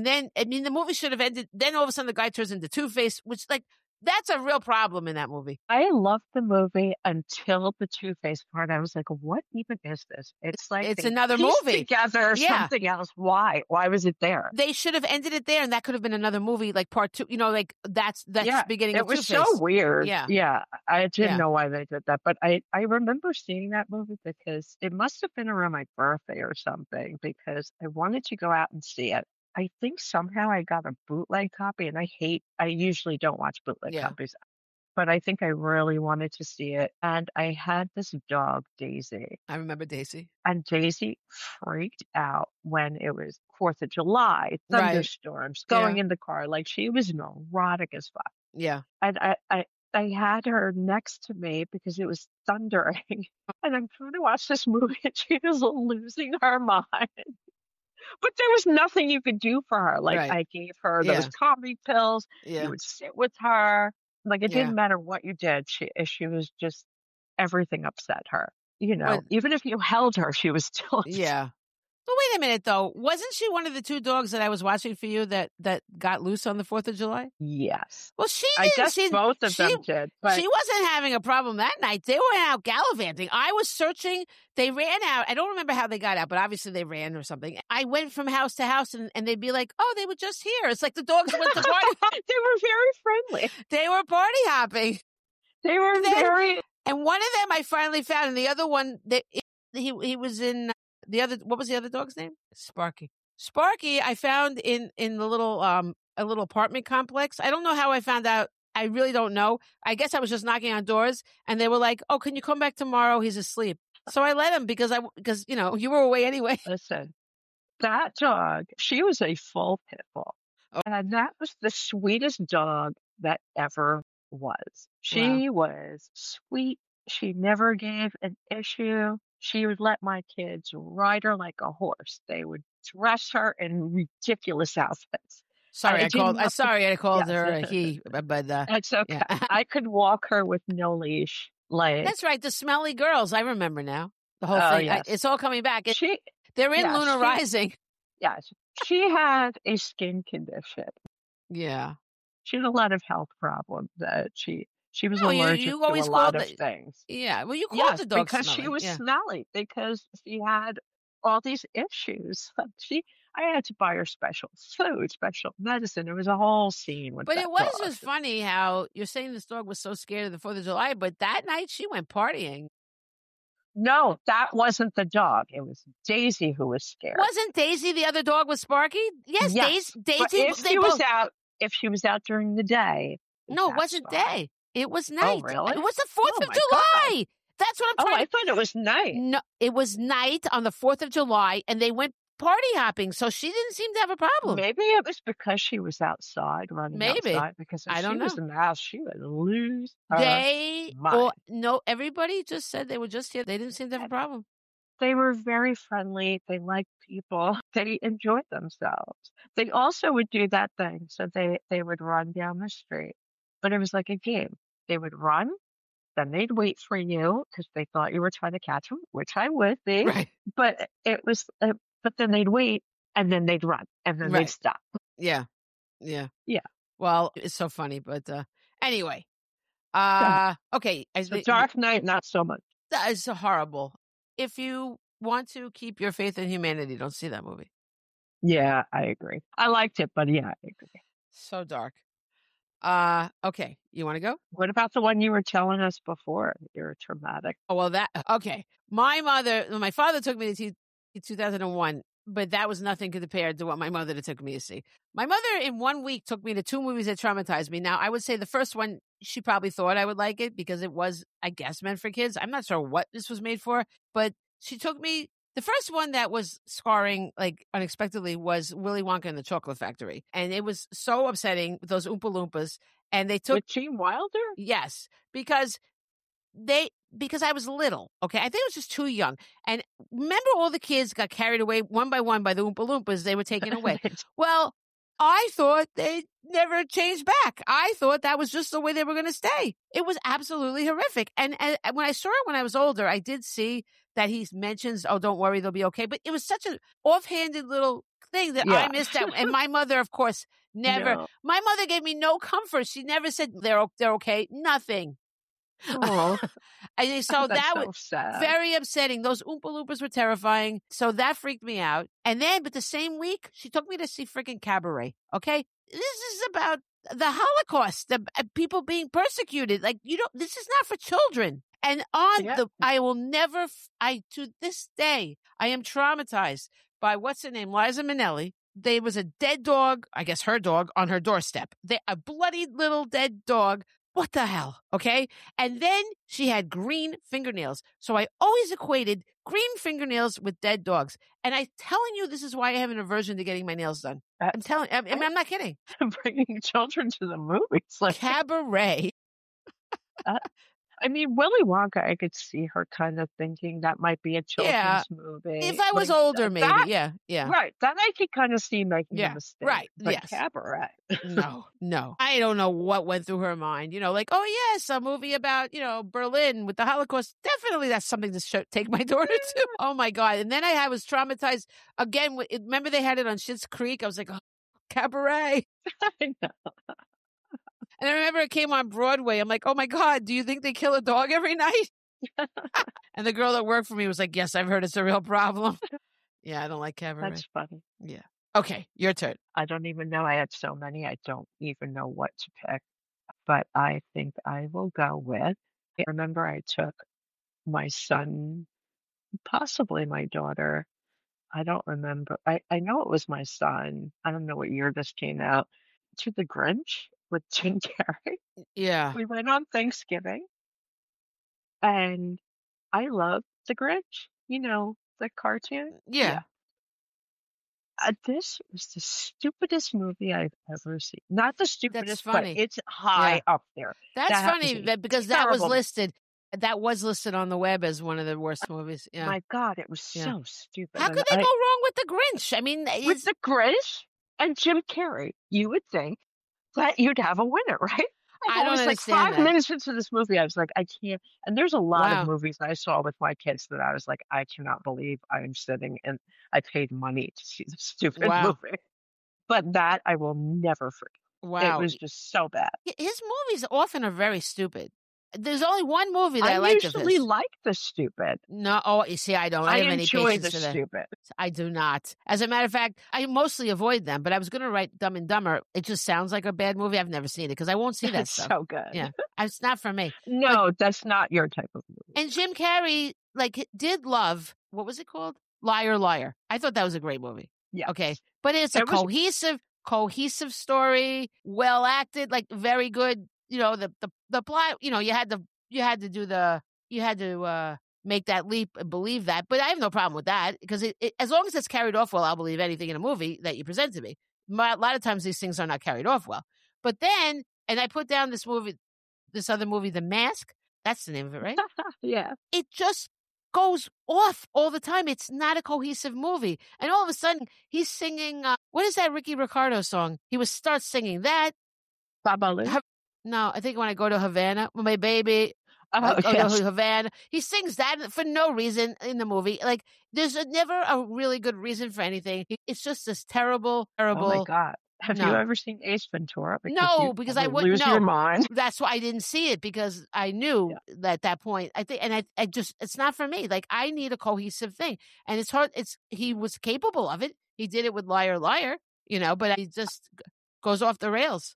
The movie should have ended. Then all of a sudden the guy turns into Two-Face, which that's a real problem in that movie.
I loved the movie until the Two-Face part. I was like, what even is this? It's like
it's another movie
together, something else. Why was it there?
They should have ended it there, and that could have been another movie, like part 2. That's beginning of Two-Face.
It was so weird.
Yeah.
I didn't know why they did that, but I remember seeing that movie because it must have been around my birthday or something, because I wanted to go out and see it. I think somehow I got a bootleg copy, and I usually don't watch bootleg copies, but I think I really wanted to see it. And I had this dog, Daisy.
I remember Daisy.
And Daisy freaked out when it was 4th of July, thunderstorms, going in the car. Like, she was neurotic as fuck.
Yeah.
And I had her next to me because it was thundering. And I'm trying to watch this movie, and she was losing her mind. But there was nothing you could do for her. Like, I gave her those calming pills. You would sit with her. Like, it didn't matter what you did. She was just, everything upset her. Even if you held her, she was still upset.
Yeah. But wait a minute, though. Wasn't she one of the 2 dogs that I was watching for you that got loose on the 4th of July?
Yes.
Well, she
did.
I guess
both of them did. But
she wasn't having a problem that night. They were out gallivanting. I was searching. They ran out. I don't remember how they got out, but obviously they ran or something. I went from house to house, and they'd be like, oh, they were just here. It's like the dogs went to party.
They were very friendly.
They were party hopping.
They were very...
And one of them I finally found, and the other one, he was in... what was the other dog's name? Sparky. Sparky, I found in the little, a little apartment complex. I don't know how I found out. I really don't know. I guess I was just knocking on doors, and they were like, oh, can you come back tomorrow? He's asleep. So I let him because you were away anyway.
Listen, that dog, she was a full pit bull. Oh. And that was the sweetest dog that ever was. She was sweet. She never gave an issue. She would let my kids ride her like a horse. They would dress her in ridiculous outfits.
Sorry, I called her a he, but
that's okay. Yeah. I could walk her with no leash.
That's right. The smelly girls. I remember now. The whole thing.
Yes.
It's all coming back. They're in
Yeah,
Lunar Rising.
Yes. She had a skin condition.
Yeah.
She had a lot of health problems that she was
No,
allergic
you
to a
always
lot
called
of things.
yeah. Well, you called
Yes,
the dog
because she
smelly.
was
Yeah.
smelly, because she had all these issues. I had to buy her special food, special medicine. It was a whole scene with
But
that
it was
dog.
just funny how you're saying this dog was so scared of the 4th of July, but that night she went partying.
No, that wasn't the dog. It was Daisy who was scared.
Wasn't Daisy the other dog with Sparky? Yes,
Yes,
Daisy.
but if
They
she
both.
was out, during the day,
No, it
that's
wasn't
fine.
day. It was night.
Oh, really?
It was the 4th
Oh,
of
my
July. That's what I'm
Oh,
trying
I
to.
thought it was night.
No, it was night on the 4th of July, and they went party hopping, so she didn't seem to have a problem.
Maybe it was because she was outside running
Maybe.
outside. Because if
I don't
she was
know.
in the house, she would lose her
They
mind.
no, everybody just said they were just here. They didn't seem to have a problem.
They were very friendly. They liked people. They enjoyed themselves. They also would do that thing. So they would run down the street, but it was like a game. They would run, then they'd wait for you because they thought you were trying to catch them, which I would be.
Right.
But it was, but then they'd wait, and then they'd run, and then they'd stop.
Yeah. Yeah.
Yeah.
Well, it's so funny, but anyway. Okay.
The Dark Knight, not so much.
That is horrible. If you want to keep your faith in humanity, don't see that movie.
Yeah, I agree. I liked it, but yeah, I agree.
So dark. Okay. You want to go?
What about the one you were telling us before? You're traumatic.
Oh, well, okay. My father took me to 2001, but that was nothing compared to what my mother took me to see. My mother in 1 week took me to 2 movies that traumatized me. Now, I would say the first one, she probably thought I would like it because it was, I guess, meant for kids. I'm not sure what this was made for, but she took me. The first one that was scarring, like, unexpectedly was Willy Wonka and the Chocolate Factory. And it was so upsetting with those Oompa Loompas. And they took...
With Gene Wilder?
Yes. Because I was little, okay? I think I was just too young. And remember all the kids got carried away one by one by the Oompa Loompas. They were taken away. Well, I thought they never changed back. I thought that was just the way they were going to stay. It was absolutely horrific. And when I saw it when I was older, I did see that he mentions, oh, don't worry, they'll be okay. But it was such an offhanded little thing that I missed out. And my mother, of course, never. No. My mother gave me no comfort. She never said they're okay. Nothing.
Oh,
and so that
so
was
sad.
Very upsetting. Those Oompa Loompas were terrifying. So that freaked me out. And then, but the same week, she took me to see freaking Cabaret. Okay. This is about the Holocaust, the people being persecuted. Like, this is not for children. And to this day, I am traumatized by what's her name? Liza Minnelli. There was a dead dog, I guess her dog, on her doorstep. A bloody little dead dog. What the hell? Okay. And then she had green fingernails. So I always equated green fingernails with dead dogs. And I'm telling you, this is why I have an aversion to getting my nails done. I'm not kidding.
Bringing children to the movies. Like
Cabaret.
I mean, Willy Wonka, I could see her kind of thinking that might be a children's movie.
If I was older, maybe. Yeah.
Right. That I could kind of see making a mistake.
Right.
But
yes.
Cabaret.
No. I don't know what went through her mind. Like, oh, yes, a movie about, Berlin with the Holocaust. Definitely that's something to take my daughter to. Oh, my God. And then I was traumatized again. Remember they had it on Schitt's Creek? I was like, oh, Cabaret.
I know.
And I remember it came on Broadway. I'm like, oh, my God, do you think they kill a dog every night? And the girl that worked for me was like, yes, I've heard it's a real problem. Yeah, I don't like Cabaret.
That's funny.
Yeah. Okay, your turn.
I don't even know. I had so many. I don't even know what to pick. But I think I will go with, I remember I took my son, possibly my daughter. I don't remember. I know it was my son. I don't know what year this came out. To The Grinch with Jim Carrey.
Yeah.
We went on Thanksgiving. And I love The Grinch. The cartoon.
Yeah.
This was the stupidest movie I've ever seen. Not the stupidest,
but
it's high up there.
That's funny because that was listed. That was listed on the web as one of the worst movies. Yeah.
My God, it was so stupid.
How could they go wrong with The Grinch? I mean,
with The Grinch and Jim Carrey, you would think that you'd have a winner, right?
I
I
don't
was like
understand
5
that.
minutes into this movie, I was like, I can't. And there's a lot of
Wow.
movies I saw with my kids that I was like, I cannot believe I'm sitting and I paid money to see this stupid
Wow.
movie. But that I will never forget. It
Wow.
was just so bad.
His movies often are very stupid. There's only one movie that
I
I liked of
usually
his.
like the stupid.
No, oh, you see, I don't. I
I
have any
enjoy
patience
the
for that.
stupid.
I do not. As a matter of fact, I mostly avoid them, but I was going to write Dumb and Dumber. It just sounds like a bad movie. I've never seen it because I won't see that
It's
stuff.
so good.
Yeah. It's not for me.
No, that's not your type of movie.
And Jim Carrey, like, did love, what was it called? Liar, Liar. I thought that was a great movie.
Yeah.
Okay. But it's a
It was-
cohesive story, well acted, like very good. You know, the plot, you know, you had to make that leap and believe that. But I have no problem with that because as long as it's carried off well, I'll believe anything in a movie that you present to me. A lot of times these things are not carried off well. But then, and I put down this other movie, The Mask. That's the name of it, right?
Yeah.
It just goes off all the time. It's not a cohesive movie. And all of a sudden, he's singing, what is that Ricky Ricardo song? He starts singing that.
Babalu?
No, I think when I go to Havana, with my baby,
Oh, yes.
to Havana, he sings that for no reason in the movie. Like, there's never a really good reason for anything. It's just this terrible.
Oh my God. Have
No.
you ever seen Ace Ventura?
No, because I
would
wouldn't
lose
know.
your mind.
That's why I didn't see it because I knew at that point. I think, and I just, it's not for me. Like, I need a cohesive thing, and it's hard. He was capable of it. He did it with Liar, Liar, you know, but he just goes off the rails.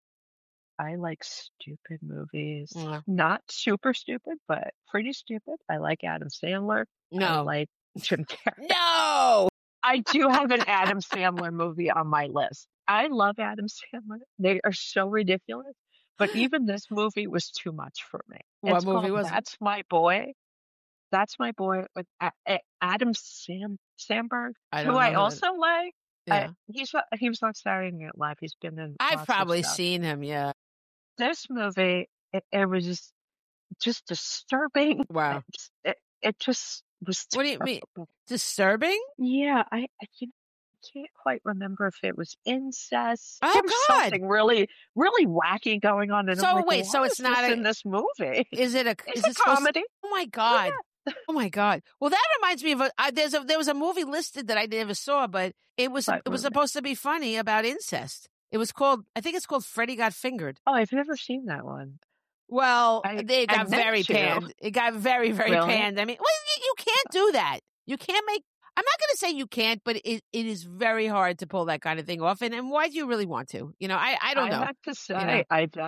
I like stupid movies.
Yeah.
Not super stupid, but pretty stupid. I like Adam Sandler. I
No.
like Jim Carrey.
No.
I do have an Adam Sandler movie on my list. I love Adam Sandler. They are so ridiculous. But even this movie was too much for me.
What
It's
movie
called
was it?
That's My Boy. That's My Boy with Adam Sandberg,
I don't
who
know
I
who that-
also like.
Yeah.
He was on Saturday Night Live. He's been in.
I've
lots of
probably
stuff.
seen him. Yeah.
This movie. It was just disturbing.
Wow.
It just was.
What do you mean?
terrible.
Disturbing?
Yeah, I can't quite remember if it was incest.
Oh,
There was
God.
something really, really wacky going on. And
So
I'm like,
wait, so
why
it's
is
not
this
a-
in this movie?
Is it a?
It's
is
a
it supposed-
comedy.
Oh my God. Oh my God. Well, that reminds me of there was a movie listed that I never saw, but it was
What movie?
supposed to be funny about incest. I think it's called Freddie Got Fingered.
Oh, I've never seen that one.
Well,
I
it got
meant
very
to.
panned. It got very, very
Really?
panned. I mean, well, you can't do that. You can't make. I'm not going to say you can't, but it is very hard to pull that kind of thing off. And why do you really want to? You know, I don't know.
I have to say,
know?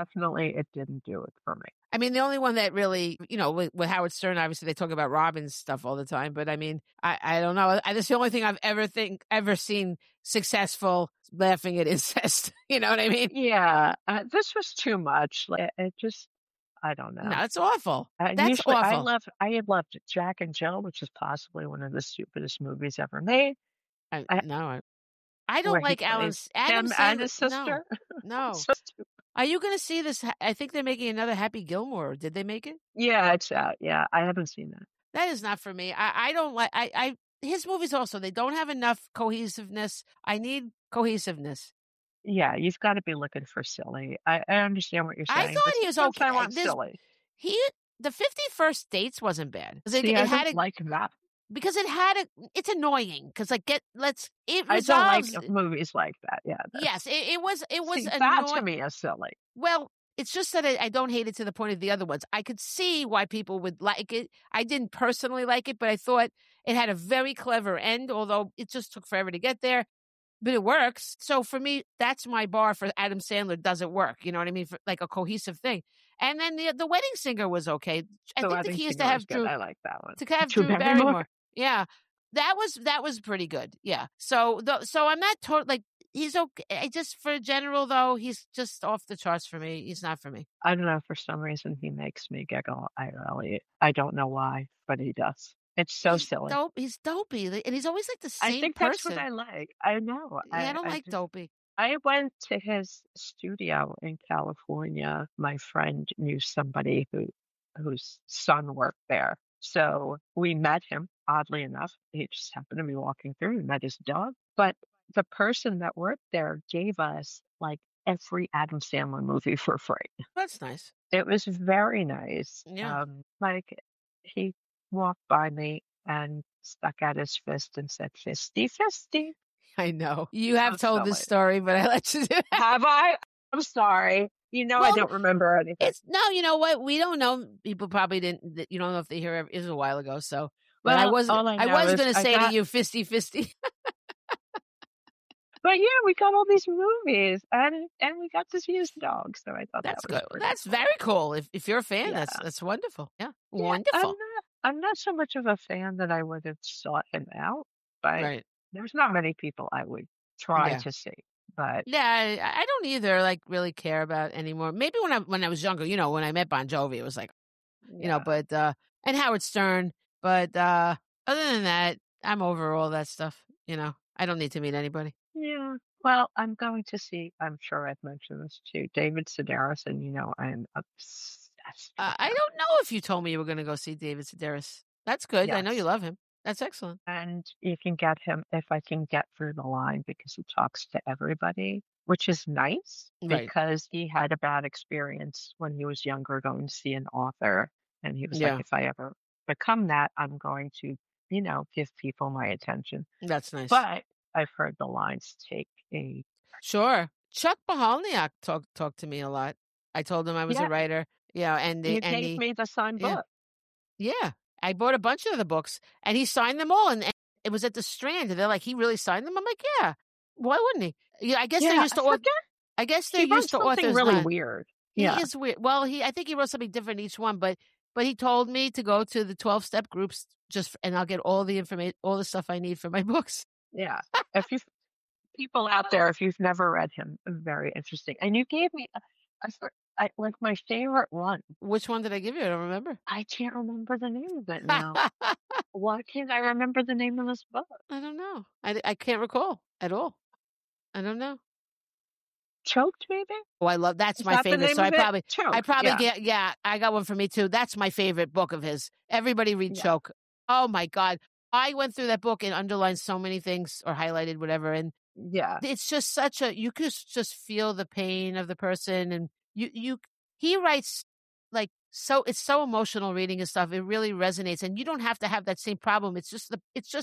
it didn't do it for me.
I mean, the only one that really, you know, with Howard Stern, obviously they talk about Robin's stuff all the time. But I mean, I don't know. That's the only thing I've ever seen successful laughing at incest. You know what I mean?
Yeah, this was too much. Like, it just, I don't know.
No, it's awful. That's
Usually,
awful.
I had loved Jack and Jill, which is possibly one of the stupidest movies ever made.
I
where
don't
he
like
plays
Adam
him
Sandler.
and his sister.
No.
So stupid.
Are you going to see this? I think they're making another Happy Gilmore. Did they make it?
Yeah, it's out. Yeah, I haven't seen that.
That is not for me. I don't like. His movies also, they don't have enough cohesiveness. I need cohesiveness.
Yeah, you've got to be looking for silly. I understand what you're saying.
I thought
but
he was
sometimes
okay.
I want
This-
silly.
The 51st Dates wasn't bad.
See, I don't like that.
Because it's annoying. Because it
I
resolves.
don't like movies like that. Yeah.
Yes, it was
See, that
annoying.
to me is silly.
Well, it's just that I don't hate it to the point of the other ones. I could see why people would like it. I didn't personally like it, but I thought it had a very clever end, although it just took forever to get there. But it works. So for me, that's my bar for Adam Sandler. Does it work? You know what I mean? For like a cohesive thing. And then the Wedding Singer was okay. I think the key is to have Drew.
I like that one.
To have Drew Barrymore. Yeah. That was pretty good. Yeah. So I'm not like he's okay. I just for general though, he's just off the charts for me. He's not for me.
I don't know. For some reason, he makes me giggle. I don't know why, but he does. It's so silly.
He's dopey, and he's always like the same
I think
person.
that's what I like. I know.
I don't like dopey.
I went to his studio in California. My friend knew somebody whose son worked there. So we met him, oddly enough. He just happened to be walking through. We met his dog. But the person that worked there gave us like every Adam Sandler movie for free.
That's nice.
It was very nice.
Yeah.
Like he walked by me and stuck out his fist and said, "Fisty, fisty."
I know. You have
I'm
told
so
this
like,
story, but I let you do it.
have I? I'm sorry. You know, I
Well,
don't remember anything.
It's no, you know what? We don't know. People probably didn't. You don't know if they hear it. It was a while ago. So, but
Well,
I was
all I know
going
is
to
I
say
got-
to you, fisty, fisty.
But yeah, we got all these movies and we got to see his dog. So I thought
That's
that was
good.
pretty
That's
cool.
very cool. If you're a fan,
Yeah.
that's wonderful. Yeah,
Yeah,
wonderful.
I'm not so much of a fan that I would have sought him out, but
Right.
there's not many people I would try
Yeah.
to see. But
Yeah, I don't either. Like really care about anymore. Maybe when I was younger, you know, when I met Bon Jovi, it was like, you know, but and Howard Stern. But other than that, I'm over all that stuff. You know, I don't need to meet anybody.
yeah. Well, I'm going to see. I'm sure I've mentioned this too. David Sedaris, and you know, I'm obsessed. With
I
him.
don't know if you told me you were going to go see David Sedaris. That's good. I know you
Yes.
love him. That's excellent.
And you can get him if I can get through the line because he talks to everybody, which is nice
Right.
because he had a bad experience when he was younger going to see an author. And he was
Yeah.
like, if I ever become that, I'm going to, you know, give people my attention.
That's nice.
But I've heard the lines take a.
Sure. Chuck Pahalniak talked to me a lot. I told him I was a
Yeah.
writer. Yeah, and
You gave me the signed
yeah.
book.
Yeah, I bought a bunch of the books, and he signed them all, and it was at the Strand. And they're like, he really signed them. I'm like, yeah. Why wouldn't he? Yeah, I guess they're used to. I guess they're
He wrote
used to
something
authors.
really
not-
weird.
He
Yeah.
is weird. Well, I think he wrote something different each one, but he told me to go to the 12-step groups and I'll get all the information, all the stuff I need for my books.
Yeah. If you people out there, if you've never read him, very interesting. And you gave me like my favorite one.
Which one did I give you? I don't remember.
I can't remember the name of it now. Why can't I remember the name of this book?
I don't know. I can't recall at all. I don't know.
Choked, maybe?
Oh, I love that's
Is
my
that the
favorite.
name
So
of it?
I
Choked,
probably
yeah.
I got one for me too. That's my favorite book of his. Everybody read
Yeah.
Choke. Oh my God. I went through that book and underlined so many things or highlighted whatever. And
Yeah.
it's just you could just feel the pain of the person. And he writes like, so it's so emotional reading his stuff. It really resonates. And you don't have to have that same problem. It's just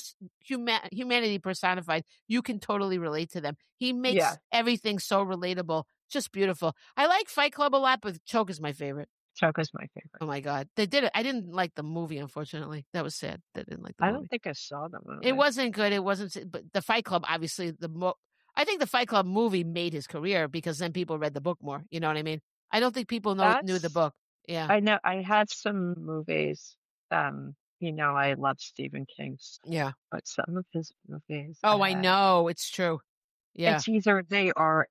humanity personified. You can totally relate to them. He makes everything so relatable. Just beautiful. I like Fight Club a lot, but Choke is my favorite.
Choke is my favorite.
Oh my God. They did it. I didn't like the movie, unfortunately. That was sad. I didn't like the
I
movie.
don't think I saw the movie.
It wasn't good. It wasn't, but the Fight Club, obviously, I think the Fight Club movie made his career because then people read the book more. You know what I mean? I don't think people knew the book. Yeah.
I know. I have some movies. You know, I love Stephen King.
Yeah.
But some of his movies.
Oh, I know. It's true. Yeah.
It's either they are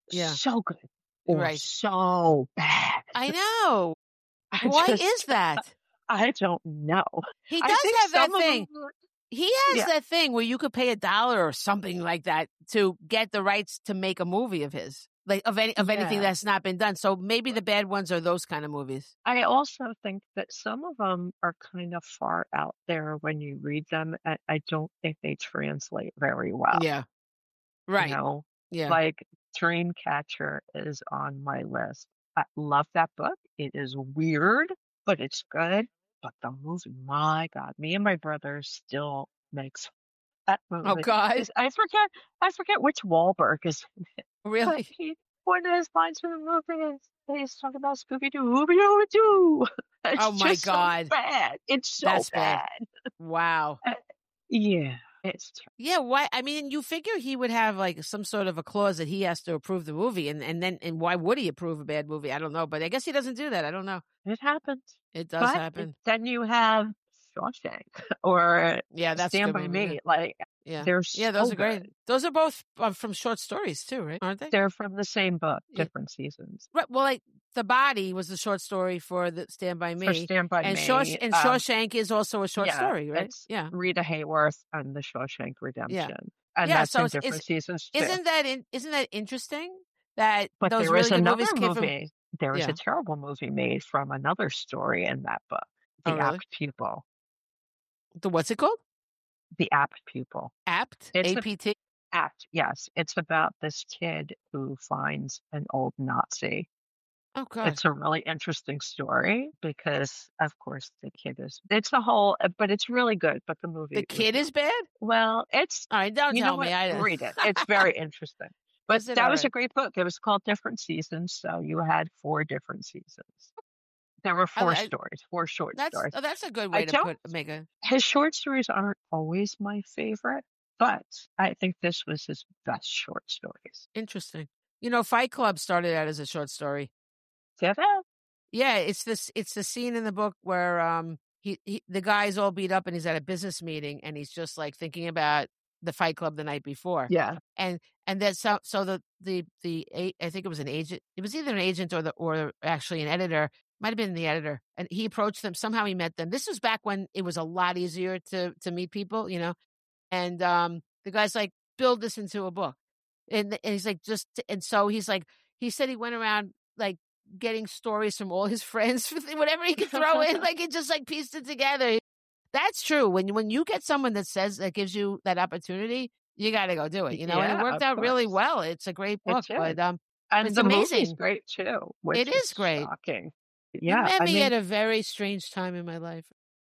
so good or so bad.
I know. Why is that?
I don't know.
He does have that thing. He has
Yeah.
that thing where you could pay $1 or something like that to get the rights to make a movie of his, like of anything
Yeah.
that's not been done. So maybe the bad ones are those kind of movies.
I also think that some of them are kind of far out there when you read them. I don't think they translate very well.
Yeah. Right.
You know,
Yeah.
like Dreamcatcher is on my list. I love that book. It is weird, but it's good. But the movie, my God, me and my brother still makes that movie.
Oh God.
I forget which Wahlberg is in it.
Really?
But one of his lines from the movie is he's talking about Scooby Doo, Ooby Doo.
Oh my God.
So bad. It's so
That's
bad.
Wow.
Yeah, it's terrible.
Yeah, why? I mean, you figure he would have like some sort of a clause that he has to approve the movie, and why would he approve a bad movie? I don't know, but I guess he doesn't do that. I don't know.
It happens.
It does
But
happen.
then you have Shawshank or
Yeah, that's a
Stand
good
By
movie,
Me. Like
Yeah,
they're
those
so
are great.
good.
Those are both from short stories too, right? Aren't they?
They're from the same book,
Yeah.
different seasons.
Right. Well, like The Body was the short story for the Stand By Me,
For Stand By
and
Me,
Shawshank is also a short story, right?
it's
Yeah.
Rita Hayworth and the Shawshank Redemption, and
Yeah,
that's
so
in
it's-
different seasons too.
Isn't that interesting? That
But
those
there
really
is
good
another
movies came from.
movie. There was
Yeah.
a terrible movie made from another story in that book, The
Oh, really?
Apt Pupil.
What's it called?
The Apt Pupil.
Apt?
It's
APT?
Act, yes. It's about this kid who finds an old Nazi.
Oh, God.
It's a really interesting story because, of course, the kid is it's the whole but it's really good, but the movie
The
was
kid
not.
is bad?
Well, it's
All right, don't
you know
tell me.
what?
I
Read it. It's very interesting. But
Is it?
that
All
was a
right.
great book. It was called Different Seasons, so you had 4 different seasons. There were 4
I,
stories, 4 short stories.
that's a good
I
way to
don't
make a
his short stories aren't always my favorite, but I think this was his best short stories.
interesting. You know, Fight Club started out as a short story.
Did it?
Yeah, it's the scene in the book where the guy's all beat up and he's at a business meeting and he's just like thinking about the Fight Club the night before.
Yeah.
And then so the I think it was an agent. It was either an agent or actually an editor. Might have been the editor. And he approached them. Somehow he met them. This was back when it was a lot easier to meet people, you know. And the guy's like, build this into a book. And he's like, and so he's like, he said he went around like getting stories from all his friends, whatever he could throw in, like he just like pieced it together. That's true. When you get someone that gives you that opportunity, you got to go do it, you know. And it worked out really well. It's a great book, but
and
it's
the
amazing.
movie's great too. Which
It is great.
Shocking.
You met me at a very strange time in my life.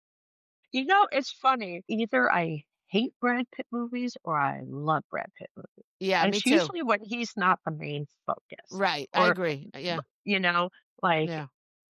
You know, it's funny. Either I hate Brad Pitt movies or I love Brad Pitt movies.
Yeah,
and
me
it's
too.
usually when he's not the main focus.
Right, I agree. Yeah,
you know, like
yeah.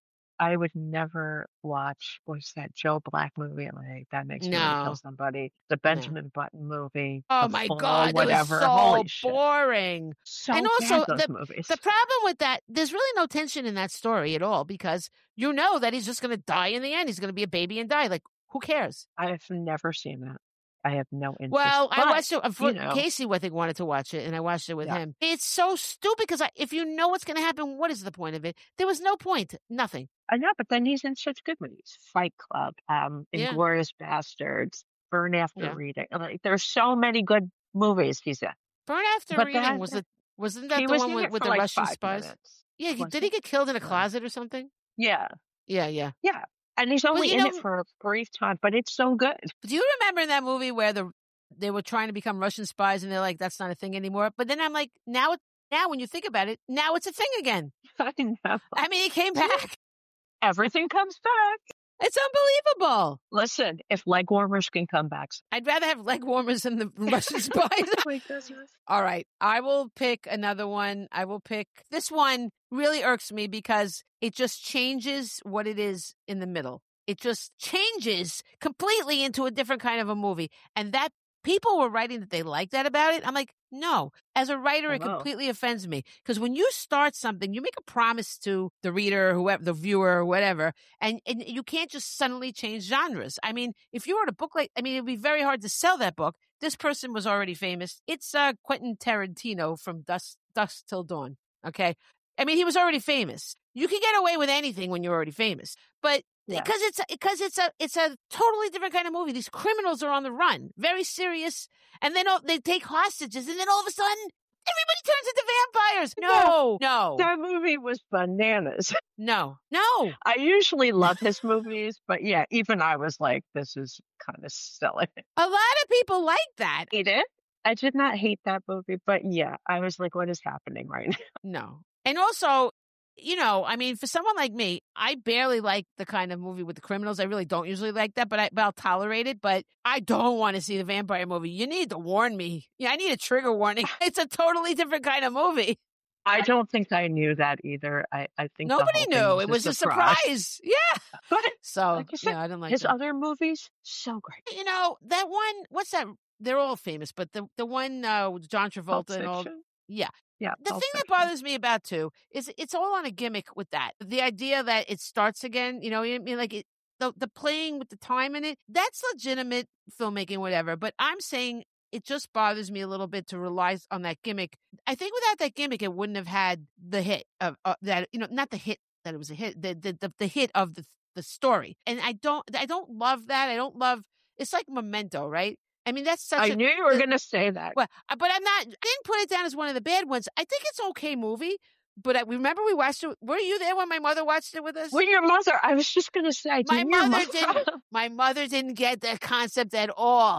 I would never watch what's that Joe Black movie? Like that makes me want to kill somebody. The Benjamin Button movie.
Oh my God,
whatever.
it was so
Holy
boring.
So
and also
bad, those movies.
The problem with that, there's really no tension in that story at all because you know that he's just going to die in the end. He's going to be a baby and die. Like, who cares?
I have never seen that. I have no interest.
Well, I watched it. Casey, I think, wanted to watch it, and I watched it with him. It's so stupid because if you know what's going to happen, what is the point of it? There was no point. Nothing.
I know, but then he's in such good movies. Fight Club, Inglourious Bastards, Burn After Reading. Like, there's so many good movies he's in.
Burn After Reading wasn't that the one with the Russian spies?
Minutes.
Yeah, did he get killed in a closet or something?
Yeah.
Yeah.
And he's only in it for a brief time, but it's so good.
Do you remember in that movie where they were trying to become Russian spies and they're like, that's not a thing anymore? But then I'm like, now when you think about it, now it's a thing again.
I know.
I mean, he came back.
Everything comes back.
It's unbelievable.
Listen, if leg warmers can come back.
I'd rather have leg warmers than the Russian spies.
Oh my goodness.
All right. I will pick another one. I will pick this one. Really irks me because it just changes what it is in the middle. It just changes completely into a different kind of a movie. And that people were writing that they liked that about it. I'm like, no. As a writer, it completely offends me. Because when you start something, you make a promise to the reader, whoever, the viewer, or whatever, and you can't just suddenly change genres. I mean, if you wrote a book it would be very hard to sell that book. This person was already famous. It's Quentin Tarantino from Dusk Till Dawn. Okay. I mean, he was already famous. You can get away with anything when you're already famous, but because it's a totally different kind of movie. These criminals are on the run, very serious, and then they take hostages, and then all of a sudden, everybody turns into vampires. No,
that movie was bananas.
No.
I usually love his movies, but yeah, even I was like, this is kind of silly.
A lot of people like that.
He did. I did not hate that movie, but yeah, I was like, what is happening right now?
No. And also, you know, I mean, for someone like me, I barely like the kind of movie with the criminals. I really don't usually like that, but I'll tolerate it. But I don't want to see the vampire movie. You need to warn me. Yeah, I need a trigger warning. It's a totally different kind of movie.
I don't think I knew that either. I think
nobody knew. It was a surprise. Yeah.
But
so,
like I said,
I didn't like
his
that.
other movies, so great.
You know, that one, what's that? They're all famous, but the one with John Travolta and all. Yeah.
Yeah.
The thing that bothers me about too is it's all on a gimmick with that. The idea that it starts again, you know, I mean, like the playing with the time in it, that's legitimate filmmaking, whatever. But I'm saying it just bothers me a little bit to rely on that gimmick. I think without that gimmick, it wouldn't have had the hit of that, you know, not the hit that it was a hit, the hit of the story. And I don't love that. I don't love, it's like Memento, right? I mean, that's such
I knew you were going to say that.
Well, but I didn't put it down as one of the bad ones. I think it's an okay movie, but remember we watched it. Were you there when my mother watched it with us?
When your mother, I was just going to say,
my mother didn't get the concept at all.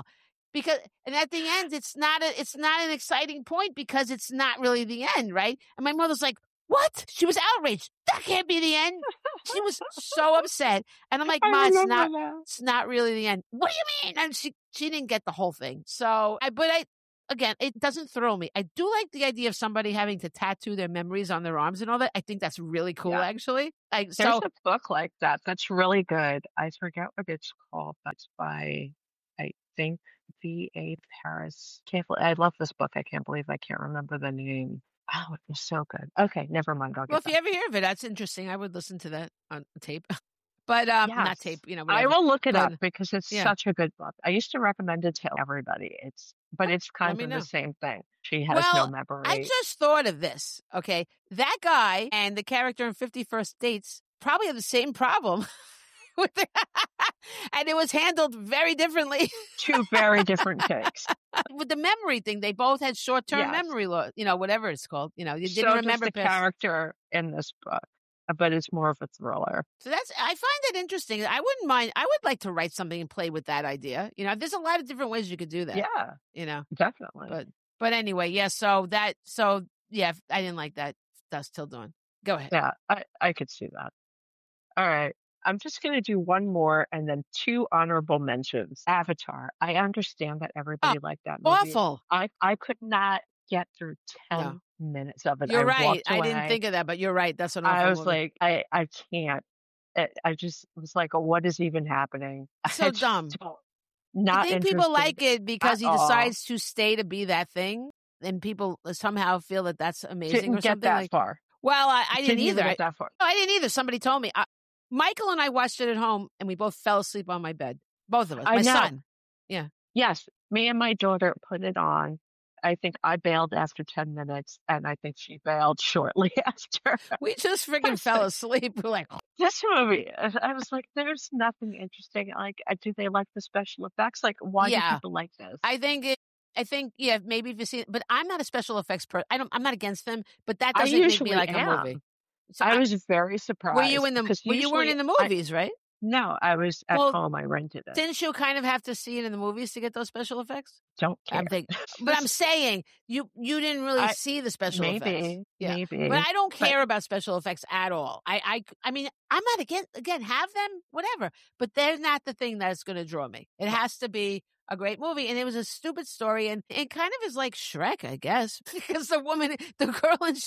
and at the end, it's not an exciting point because it's not really the end, right? And my mother's like, what? She was outraged. That can't be the end. She was so upset. And I'm like, Ma, it's not really the end. What do you mean? And she didn't get the whole thing. So again, it doesn't thrill me. I do like the idea of somebody having to tattoo their memories on their arms and all that. I think that's really cool, actually.
There's a book like that. That's really good. I forget what it's called. That's by, I think, V.A. Paris. I love this book. I can't believe I can't remember the name. Oh, it was so good. Okay, never mind.
If you ever hear of it, that's interesting. I would listen to that on tape. But not tape, whatever.
I will look it up because it's such a good book. I used to recommend it to everybody. It's kind of the same thing. She has no memory.
I just thought of this. Okay, that guy and the character in 50 First Dates probably have the same problem. And it was handled very differently.
Two very different takes.
With the memory thing, they both had short-term memory loss, whatever it's called. You didn't remember
the character in this book, but it's more of a thriller.
So I find it interesting. I wouldn't mind. I would like to write something and play with that idea. There's a lot of different ways you could do that.
Yeah. Definitely.
But anyway, yeah. So I didn't like that. Dusk Till Dawn. Go ahead.
Yeah, I could see that. All right. I'm just going to do one more and then two honorable mentions. Avatar. I understand that everybody liked that movie.
Awful.
I could not get through 10 minutes of it.
You're right. I didn't think of that, but you're right. That's an awful
I was
movie.
like, I can't. I just was like, what is even happening?
So dumb.
Not
I think people like it because he decides to stay to be that thing, and people somehow feel that that's amazing or something.
Get that far.
Well, I didn't either.
Get that far.
No, I didn't either. Somebody told me. Michael and I watched it at home, and we both fell asleep on my bed. Both of us. My son. Yeah.
Yes. Me and my daughter put it on. I think I bailed after 10 minutes, and I think she bailed shortly after.
We just freaking fell asleep. We're like,
this movie. I was like, there's nothing interesting. Like, do they like the special effects? Like, why do people like this?
I think, maybe if you see it, but I'm not a special effects person. I'm not against them, but that doesn't make me like a movie.
So I was very surprised.
Were you you weren't in the movies, right?
No, I was at home. I rented it.
Didn't you kind of have to see it in the movies to get those special effects?
Don't care.
But I'm saying you didn't really see the special effects.
Maybe.
But I don't care about special effects at all. I mean, I'm not again, have them, whatever. But they're not the thing that's going to draw me. It has to be a great movie. And it was a stupid story. And it kind of is like Shrek, I guess, because the girl in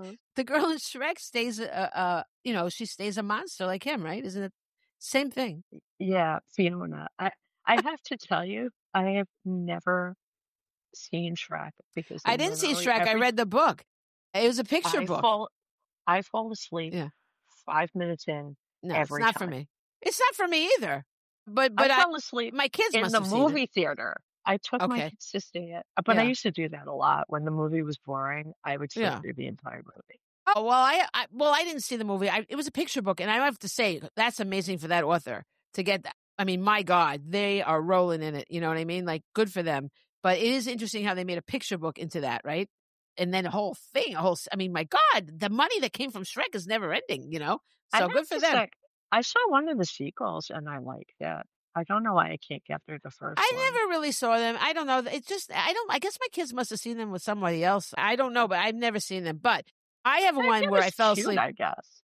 Shrek stays, she stays a monster like him, right? Isn't it? Same thing.
Yeah, Fiona. I have to tell you, I have never seen Shrek because
I didn't see Shrek. I read the book. It was a picture book.
I fall asleep 5 minutes in.
No,
it's not
for me. It's not for me either. But
I fell asleep.
My kids
in
must
the
have
movie
seen it.
theater. I took my kids to see it, but I used to do that a lot. When the movie was boring, I would sit through the entire movie.
Oh, well, I didn't see the movie. It was a picture book, and I have to say, that's amazing for that author to get that. I mean, my God, they are rolling in it. You know what I mean? Like, good for them. But it is interesting how they made a picture book into that, right? And then I mean, my God, the money that came from Shrek is never ending, So good for them.
I saw one of the sequels, and I liked it. I don't know why I can't get through the first one.
I never really saw them. I don't know. It's just, I guess my kids must have seen them with somebody else. I don't know, but I've never seen them. But I have one where I fell asleep.
I guess.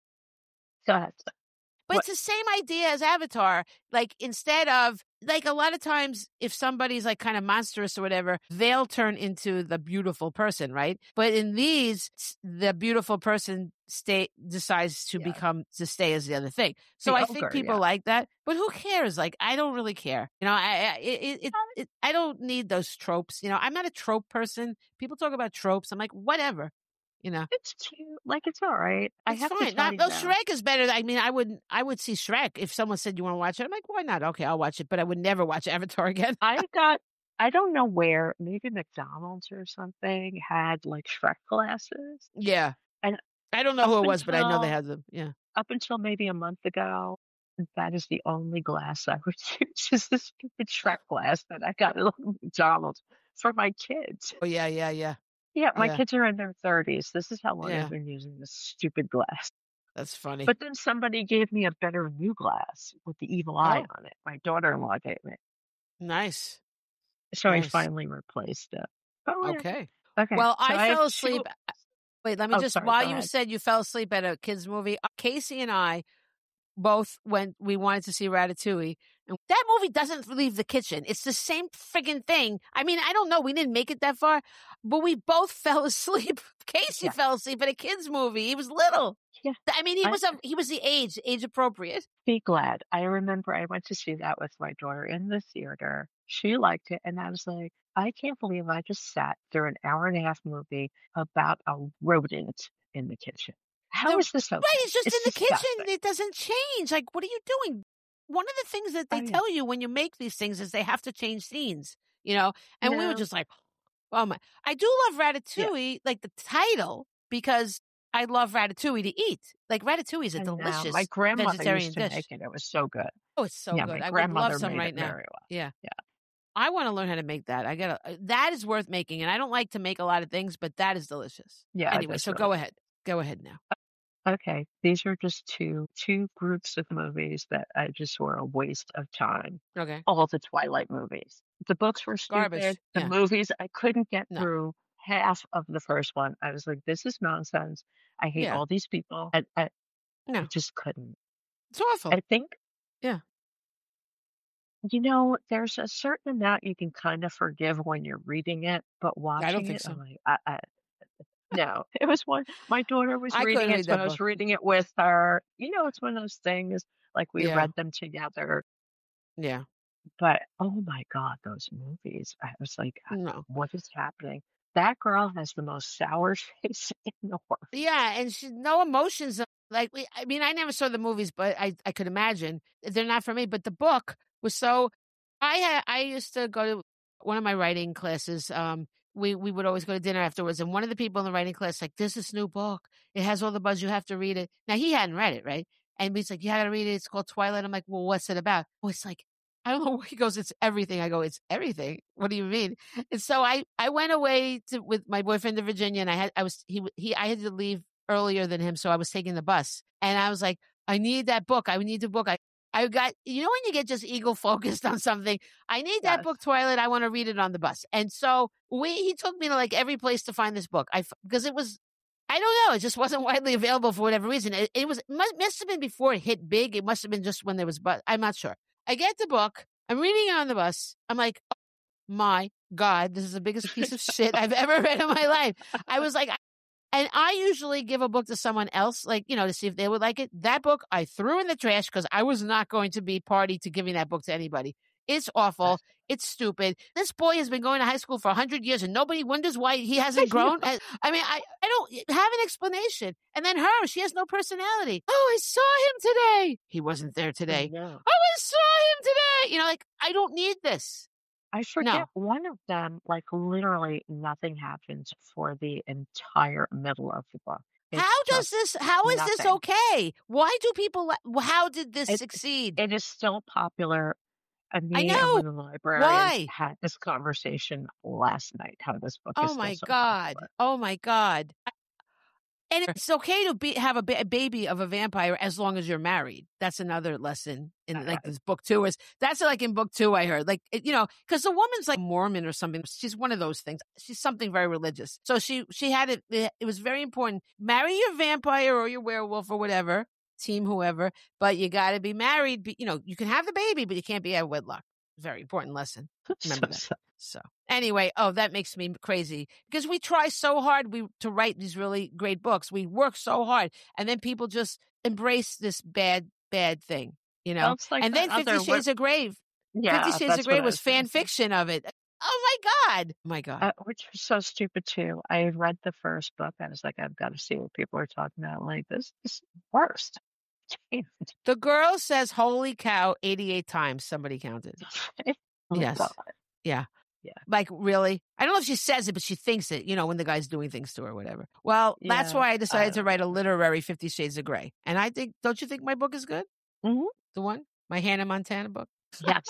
Go ahead.
But it's the same idea as Avatar. Like, instead of, like, a lot of times if somebody's like kind of monstrous or whatever, they'll turn into the beautiful person, right? But in these, the beautiful person decides to stay as the other thing. So I think people like that, but who cares? Like, I don't really care. I don't need those tropes. I'm not a trope person. People talk about tropes. I'm like, whatever.
It's cute. Like, it's all right.
It's fine. Shrek is better. I mean, I would see Shrek if someone said, you want to watch it? I'm like, why not? Okay, I'll watch it, but I would never watch Avatar again.
I don't know where, maybe McDonald's or something had like Shrek glasses.
Yeah. And I don't know who it was, but I know they had them. Yeah.
Up until maybe a month ago, that is the only glass I would use, is the stupid Shrek glass that I got at McDonald's for my kids.
Oh, yeah.
Yeah, my kids are in their 30s. This is how long I've been using this stupid glass.
That's funny.
But then somebody gave me a better new glass with the evil eye on it. My daughter-in-law gave me.
Nice.
So I
Nice.
finally replaced it. Oh, yeah.
Okay.
Okay.
Well,
So
I
I have
fell
two.
asleep. Wait, let me
Oh,
just,
sorry.
while
Go
you
ahead.
said you fell asleep at a kid's movie, Casey and I both went, we wanted to see Ratatouille. And that movie doesn't leave the kitchen. It's the same friggin' thing. I mean, I don't know. We didn't make it that far, but we both fell asleep. Casey
Yeah.
fell asleep at a kid's movie. He was little.
Yeah.
I mean, he was the age appropriate.
Be glad. I remember I went to see that with my daughter in the theater. She liked it, and I was like, I can't believe I just sat through an hour and a half movie about a rodent in the kitchen. How is this okay?
Right, it's just in the
disgusting.
kitchen. It doesn't change. Like, what are you doing? One of the things that they tell you when you make these things is they have to change scenes, you know? And we were just like, oh my. I do love Ratatouille, like the title, because I love Ratatouille to eat. Like, Ratatouille is a delicious
my grandmother
vegetarian
used to
dish.
make it. It was so good.
Oh, it's so good.
My
I would
grandmother
love some
made
right
it
now.
very well.
Yeah.
Yeah.
I want to learn how to make that. That is worth making. And I don't like to make a lot of things, but that is delicious.
Yeah.
Anyway, so go ahead. Go ahead now.
Okay, these are just two groups of movies that I just were a waste of time.
Okay.
All the Twilight movies. The books were stupid.
Garbage.
The
Yeah.
movies, I couldn't get
No.
through half of the first one. I was like, this is nonsense. I hate
Yeah.
all these people. I
No.
just couldn't.
It's awful.
I think,
Yeah.
there's a certain amount you can kind of forgive when you're reading it, but watching
think
it,
so.
I'm like, no, it was one. My daughter was
I
reading
couldn't
it,
read
so
that
I was
book.
reading it with her. It's one of those things like we
Yeah.
read them together.
Yeah.
But oh my God, those movies! I was like,
No.
what is happening? That girl has the most sour face in the world.
Yeah, and no emotions. Like, I mean, I never saw the movies, but I could imagine they're not for me. But the book was so. I used to go to one of my writing classes. We would always go to dinner afterwards, and one of the people in the writing class like, "There's this new book. It has all the buzz. You have to read it." Now he hadn't read it, right? And he's like, "You got to read it. It's called Twilight." I'm like, "Well, what's it about?" Oh, it's like, I don't know. He goes, "It's everything." I go, "It's everything." What do you mean? And so I went away with my boyfriend to Virginia, and I had to leave earlier than him, so I was taking the bus, and I was like, "I need that book. I need the book." I got, when you get just ego focused on something, I need that book, Twilight. I want to read it on the bus. And so he took me to like every place to find this book. Because it was, I don't know, it just wasn't widely available for whatever reason. It must have been before it hit big. It must have been just when there was, but I'm not sure. I get the book. I'm reading it on the bus. I'm like, oh my God, this is the biggest piece of shit I've ever read in my life. I was like, and I usually give a book to someone else, like, to see if they would like it. That book I threw in the trash because I was not going to be party to giving that book to anybody. It's awful. It's stupid. This boy has been going to high school for 100 years and nobody wonders why he hasn't grown. I mean, I don't have an explanation. And then she has no personality. Oh, I saw him today. He wasn't there today.
No.
Oh, I saw him today. Like, I don't need this.
I forget one of them, like literally nothing happens for the entire middle of the book.
How is this okay? Why do people, how did this succeed?
It is still popular.
I know.
And one of the librarians had this conversation last night, how this book is still so popular.
Oh my God. And it's okay to have a baby of a vampire as long as you're married. That's another lesson in like this book too. That's like in book 2 I heard, like, because the woman's like Mormon or something. She's one of those things. She's something very religious. So she had it. It was very important. Marry your vampire or your werewolf or whatever, team whoever, but you got to be married. You can have the baby, but you can't be out of wedlock. Very important lesson. Remember that. So anyway, that makes me crazy because we try so hard to write these really great books. We work so hard, and then people just embrace this bad thing,
Well, like
and then 50 Shades of Grey.
Yeah,
50 Shades of Grey was fan fiction of it. Oh my God.
Which was so stupid too. I read the first book. I was like, I've got to see what people are talking about. Like, this is worst.
The girl says, "Holy cow," 88 times. Somebody counted. Yes.
God.
Yeah. Like, really? I don't know if she says it, but she thinks it, when the guy's doing things to her or whatever. Well, that's why I decided to write a literary 50 Shades of Grey. And I think, don't you think my book is good?
Mm-hmm.
The one? My Hannah Montana book?
Yes.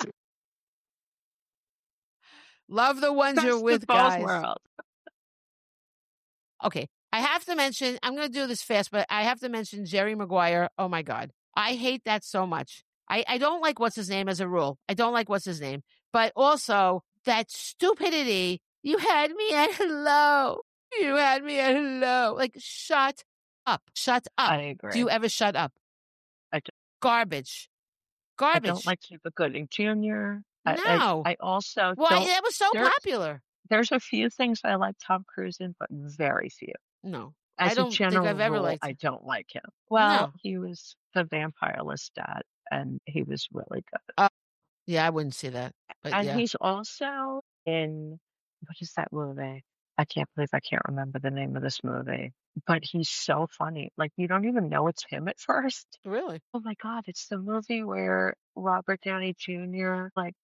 Love the ones you're with, guys.
World.
Okay. I have to mention, I'm going to do this fast, but I have to mention Jerry Maguire. Oh my God. I hate that so much. I don't like what's his name as a rule. I don't like what's his name. But also, that stupidity. You had me at hello. You had me at hello. Like, shut up. Shut up.
I agree.
Do you ever shut up?
I don't.
Garbage.
I
Garbage.
don't like Cuba Gooding Jr.
No.
I also
Well,
don't.
that was so popular.
There's a few things I like Tom Cruise in, but very few.
No.
As
I don't
a general
think I've ever
rule,
liked
I
him.
don't like him. Well,
No.
he was the Vampire Lestat, and he was really good.
Yeah, I wouldn't see that. But
And
yeah.
he's also in, what is that movie? I can't believe I can't remember the name of this movie. But he's so funny. Like, you don't even know it's him at first.
Really?
Oh my God, it's the movie where Robert Downey Jr.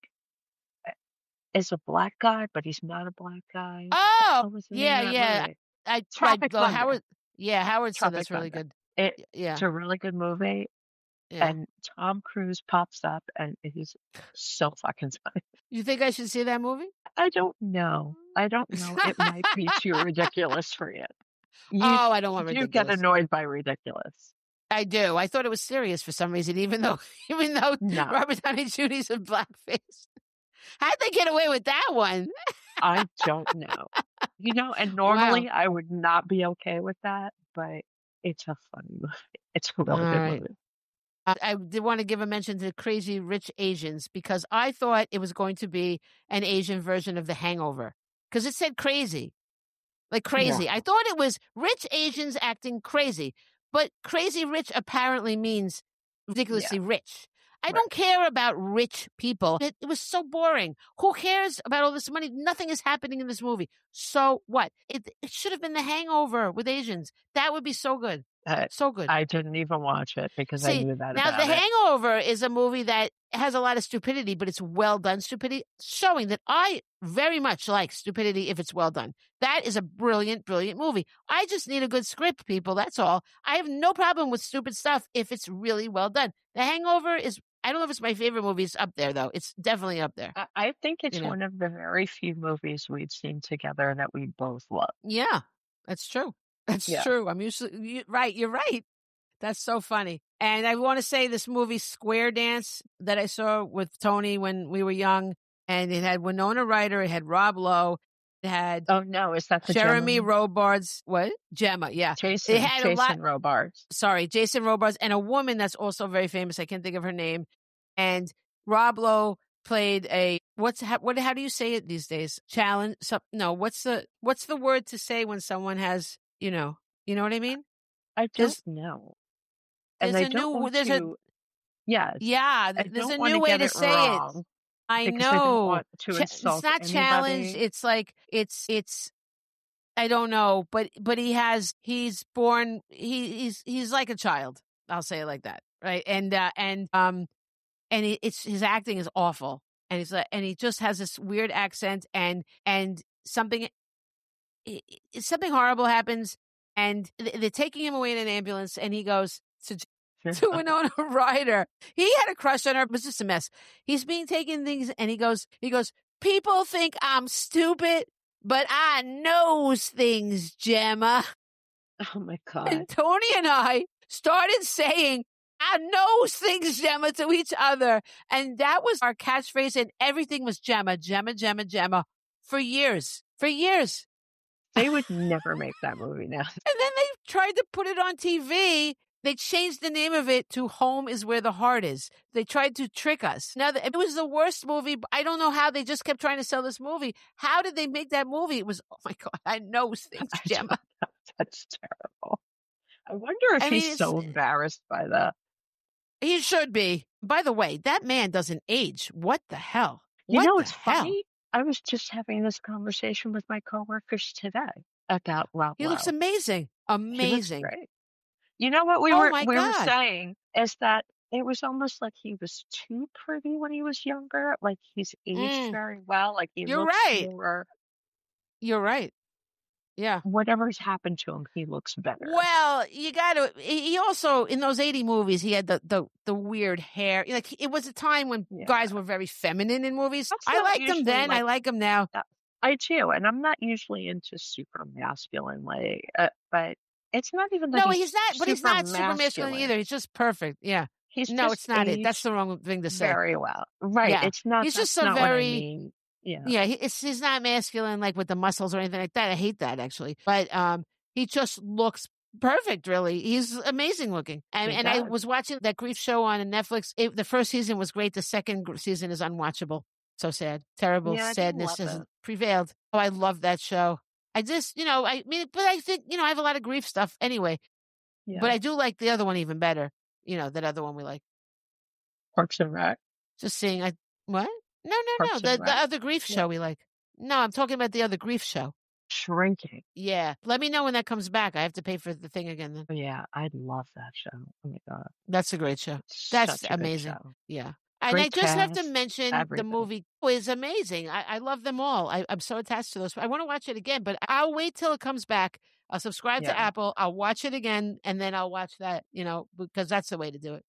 is a black guy, but he's not a black guy.
Oh,
was the name of that
yeah.
movie? Tropic Thunder.
Howard said
Tropic
that's really
Thunder.
good.
Yeah. It's a really good movie.
Yeah.
And Tom Cruise pops up, and he's so fucking funny.
You think I should see that movie?
I don't know. It might be too ridiculous for you.
I don't want ridiculous.
You get annoyed by ridiculous.
I do. I thought it was serious for some reason, even though
No.
Robert Downey Jr.'s in blackface. How'd they get away with that one?
I don't know. And normally I would not be okay with that, but it's a funny movie. It's a really good movie.
I did want to give a mention to Crazy Rich Asians because I thought it was going to be an Asian version of The Hangover because it said crazy, like crazy.
Yeah.
I thought it was rich Asians acting crazy, but crazy rich apparently means ridiculously rich. I don't care about rich people. It was so boring. Who cares about all this money? Nothing is happening in this movie. So what? It should have been The Hangover with Asians. That would be so good. So good.
I didn't even watch it because I knew that
now,
about
The Hangover is a movie that has a lot of stupidity, but it's well done stupidity, showing that I very much like stupidity if it's well done. That is a brilliant, brilliant movie. I just need a good script, people. That's all. I have no problem with stupid stuff if it's really well done. The Hangover is, I don't know if it's my favorite movie. It's up there, though. It's definitely up there.
I think it's one of the very few movies we've seen together that we both love.
Yeah, that's true. That's true. I'm usually right. You're right. That's so funny. And I want to say this movie Square Dance that I saw with Tony when we were young, and it had Winona Ryder, it had Rob Lowe, it had
is that the
Jeremy
Gemma?
Robards? What? Gemma? Yeah.
Jason.
It had
Jason Robards.
Sorry, Jason Robards, and a woman that's also very famous. I can't think of her name. And Rob Lowe played a how do you say it these days? Challenge? What's the word to say when someone has you know what I mean?
I don't know. And
there's
I don't want to.
Yeah, there's a new way to say
it.
I know.
I don't want to insult
it's not
anybody.
challenge. It's like it's. I don't know, but he's born. He's like a child. I'll say it like that, right? And his acting is awful, and he just has this weird accent, and something horrible happens, and they're taking him away in an ambulance, and he goes to Winona Ryder. He had a crush on her. It was just a mess. He's being taken things, and he goes, people think I'm stupid, but I knows things, Gemma.
Oh my God.
And Tony and I started saying, I knows things, Gemma, to each other. And that was our catchphrase, and everything was Gemma, Gemma, Gemma, Gemma for years.
They would never make that movie now.
And then they tried to put it on TV. They changed the name of it to Home is Where the Heart Is. They tried to trick us. Now, it was the worst movie. I don't know how they just kept trying to sell this movie. How did they make that movie? It was, oh my God, I know things, Gemma.
That's terrible. I wonder if he's so embarrassed by that.
He should be. By the way, that man doesn't age. What the hell?
It's funny. I was just having this conversation with my coworkers today about Rob Lowe.
He looks amazing. Amazing.
He looks great. You know what we were saying is that it was almost like he was too pretty when he was younger. Like he's aged very well. Like
You're
looks
right.
more.
You're right. Yeah.
Whatever's happened to him, he looks better.
Well, you gotta, he also, in those 80 movies, he had the weird hair. Like, it was a time when guys were very feminine in movies. I liked him then. I like him now.
I do. And I'm not usually into super masculine, but it's not even that
he's not, but he's not super masculine either. He's just perfect. Yeah. It's not it. That's the wrong thing to say.
Very well. Right.
Yeah.
It's not,
he's just
not
very,
what I mean.
Yeah, he's not masculine like with the muscles or anything like that. I hate that actually. But he just looks perfect, really. He's amazing looking. And I was watching that Grief show on Netflix. The first season was great. The second season is unwatchable. So sad. Terrible sadness has prevailed. Oh, I love that show. I just, but I think, I have a lot of Grief stuff anyway. Yeah. But I do like the other one even better. That other one we like.
Parks and Rec.
Just seeing, what? No. The other Grief show we like. No, I'm talking about the other Grief show.
Shrinking.
Yeah. Let me know when that comes back. I have to pay for the thing again then.
Yeah, I love that show. Oh my God.
That's a great show. That's amazing. Yeah. And I just have to mention the movie is amazing. I love them all. I'm so attached to those. I want to watch it again, but I'll wait till it comes back. I'll subscribe to Apple. I'll watch it again, and then I'll watch that, because that's the way to do it.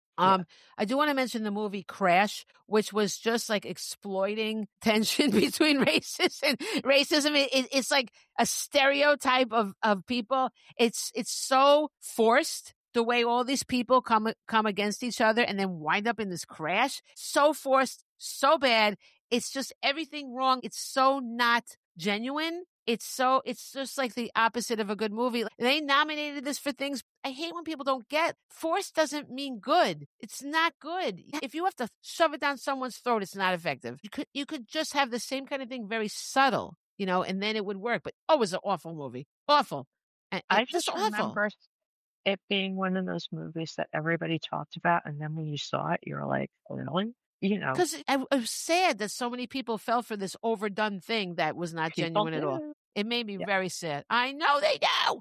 I do want to mention the movie Crash, which was just like exploiting tension between races and racism. It's like a stereotype of people. It's so forced. The way all these people come against each other and then wind up in this crash. So forced, so bad. It's just everything wrong. It's so not genuine. It's just like the opposite of a good movie. They nominated this for things I hate when people don't get. Force doesn't mean good. It's not good. If you have to shove it down someone's throat, it's not effective. You could just have the same kind of thing, very subtle, and then it would work. But it was an awful movie. Awful.
I just remember it being one of those movies that everybody talked about, and then when you saw it, you're like, really?
Because I was sad that so many people fell for this overdone thing that was not genuine at all. It made me very sad. I know they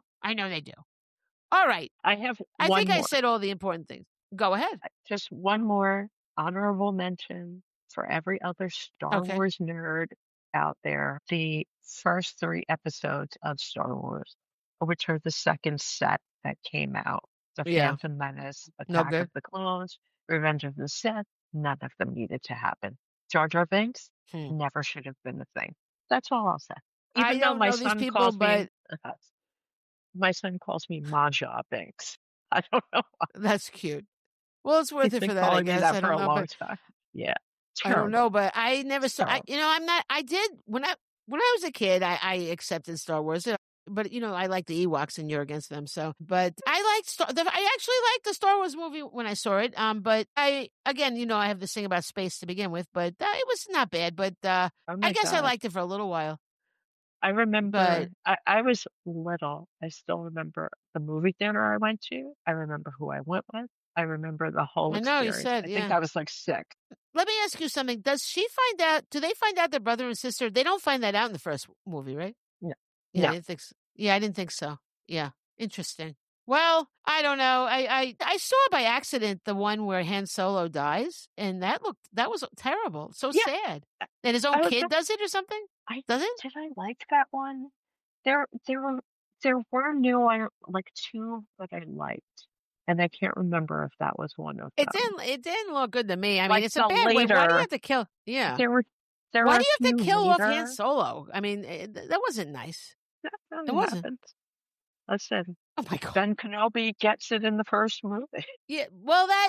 do. All right. I think I said all the important things. Go ahead.
Just one more honorable mention for every other Star Wars nerd out there. The first 3 episodes of Star Wars, which are the second set that came out. The Phantom Menace, Attack of the Clones, Revenge of the Sith, none of them needed to happen. Jar Jar Binks never should have been a thing. That's all I'll say.
Even though my son calls me,
my son calls me Maja Binks. I don't know why.
That's cute. Well, it's worth it for that, I guess.
I don't know, long time. Yeah.
Terrible. I don't know, but I never saw. I did when I was a kid. I accepted Star Wars. But, I like the Ewoks and you're against them. So, but I actually liked the Star Wars movie when I saw it. But I have this thing about space to begin with, but it was not bad. But I guess I liked it for a little while.
I remember I was little. I still remember the movie theater I went to. I remember who I went with. I remember the whole experience.
I know, you said,
I think I was like 6.
Let me ask you something. Do they find out their brother and sister? They don't find that out in the first movie, right?
No.
Yeah,
no.
I didn't think so. Yeah, I didn't think so. Yeah, interesting. Well, I don't know. I saw by accident the one where Han Solo dies, and that was terrible. So sad. And his own kid does it or something? Does it?
Did I like that one? There were new one, like 2 that I liked, and I can't remember if that was one of them.
It didn't look good to me. I mean, it's a bad way. Why do you have to kill? Yeah. Why do you have to kill off Han Solo? I mean, that wasn't nice.
It wasn't. Listen,
oh my God.
Ben Kenobi gets it in the first movie.
Yeah, well, but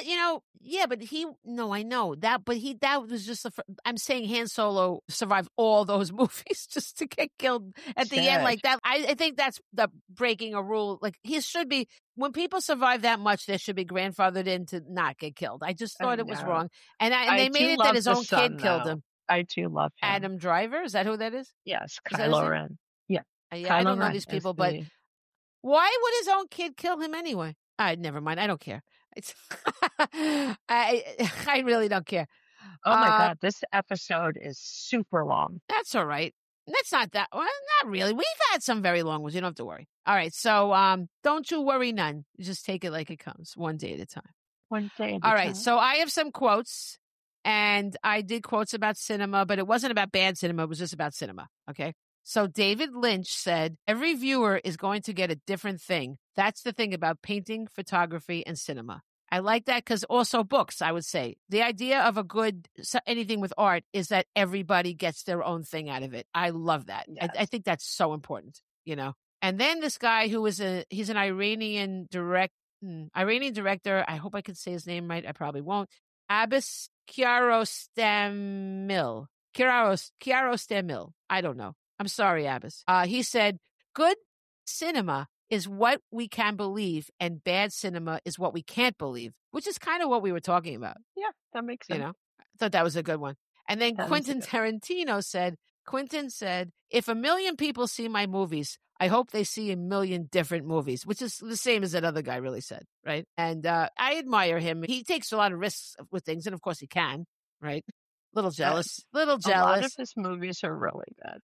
I know that, but that was just I'm saying Han Solo survived all those movies just to get killed at the end like that. I think that's the breaking a rule. Like, he should be, when people survive that much, they should be grandfathered in to not get killed. I just thought it was wrong. And they made it that his own kid killed him.
I do love him.
Adam Driver, is that who that is?
Yes, Kylo Ren. Yeah.
I don't know these people, but why would his own kid kill him anyway? Never mind. I don't care. I really don't care.
Oh my God, this episode is super long.
That's all right. That's not that. Well, not really. We've had some very long ones. You don't have to worry. All right. So don't you worry none. You just take it like it comes, one day at a time.
One day at a time.
All right. So I have some quotes, and I did quotes about cinema, but it wasn't about bad cinema. It was just about cinema. Okay. So David Lynch said, every viewer is going to get a different thing. That's the thing about painting, photography, and cinema. I like that because also books, I would say. The idea of anything with art is that everybody gets their own thing out of it. I love that. Yes. I think that's so important, And then this guy he's an Iranian director. I hope I can say his name right. I probably won't. Abbas Kiarostami. Kiarostami. I don't know. I'm sorry, Abbas. He said, good cinema is what we can believe, and bad cinema is what we can't believe, which is kind of what we were talking about.
Yeah, that makes sense.
You know, I thought that was a good one. And then
That
Quentin
is a good
Tarantino said, if 1 million people see my movies, I hope they see 1 million different movies, which is the same as that other guy really said, right? And I admire him. He takes a lot of risks with things, and of course he can, right? Little jealous.
A lot of his movies are really good.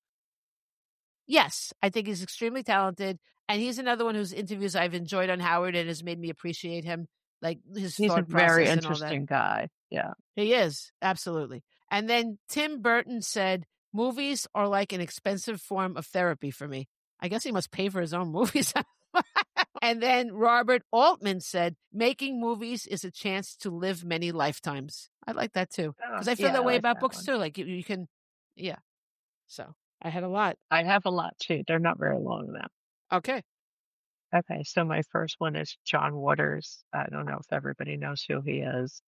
Yes, I think he's extremely talented. And he's another one whose interviews I've enjoyed on Howard and has made me appreciate him, like his
He's a
thought process
very
and all that.
interesting guy. Yeah.
He is, absolutely. And then Tim Burton said, movies are like an expensive form of therapy for me. I guess he must pay for his own movies. And then Robert Altman said, making movies is a chance to live many lifetimes. I like that too. Because I feel that way about books too. Like you can, yeah. So I had a lot.
I have a lot too. They're not very long though.
Okay.
Okay. So my first one is John Waters. I don't know if everybody knows who he is.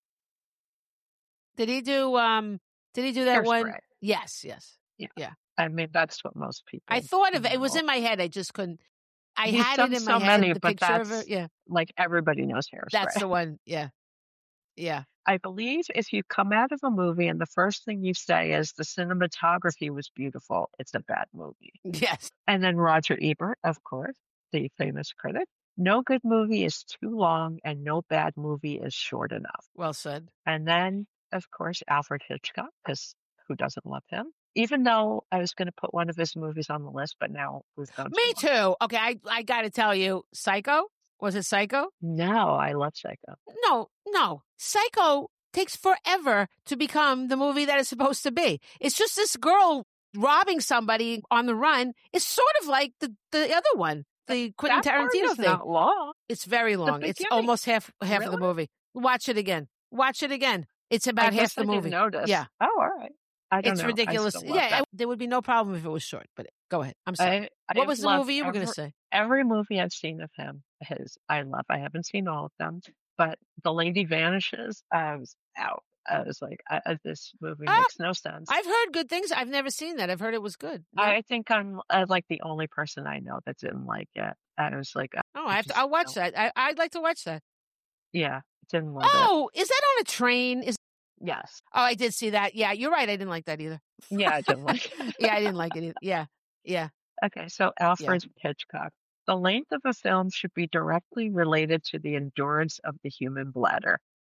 Did he do that one?
Hairspray.
Yes.
Yeah. I mean, that's what most people.
I thought of it. It was in my head. I just couldn't.
He's
had
done
it in
so
my head.
many,
The
but
picture of
that's
it. Yeah.
like everybody knows Hairspray.
That's the one. Yeah. Yeah.
I believe if you come out of a movie and the first thing you say is the cinematography was beautiful, it's a bad movie.
Yes.
And then Roger Ebert, of course, the famous critic. No good movie is too long and no bad movie is short enough.
Well said.
And then, of course, Alfred Hitchcock, because who doesn't love him? Even though I was going to put one of his movies on the list, but now we've gone
Me too. Okay, I got to tell you, Psycho? Was it Psycho?
No, I love Psycho.
No. Psycho takes forever to become the movie that it's supposed to be. It's just this girl robbing somebody on the run. It's sort of like the other one, the Quentin Tarantino thing.
Not long.
It's very long. It's almost half of the movie. Watch it again. It's about half the movie.
Notice.
Yeah.
Oh, all right. I don't know.
It's ridiculous. Yeah, there would be no problem if it was short, but go ahead. I'm sorry. What was the movie you were going to say?
Every movie I've seen of him, I love. I haven't seen all of them, but The Lady Vanishes, I was out. I was like, this movie makes no sense.
I've heard good things. I've never seen that. I've heard it was good. No?
I think I'm like the only person I know that didn't like it. I was like,
I'll watch that. I'd like to watch that.
Yeah, didn't love it.
Oh, is that on a train?
Yes.
Oh, I did see that. Yeah, you're right. I didn't like that either.
Yeah, I didn't like it.
Yeah, I didn't like it either. Yeah.
Okay, so Alfred Hitchcock. The length of a film should be directly related to the endurance of the human bladder.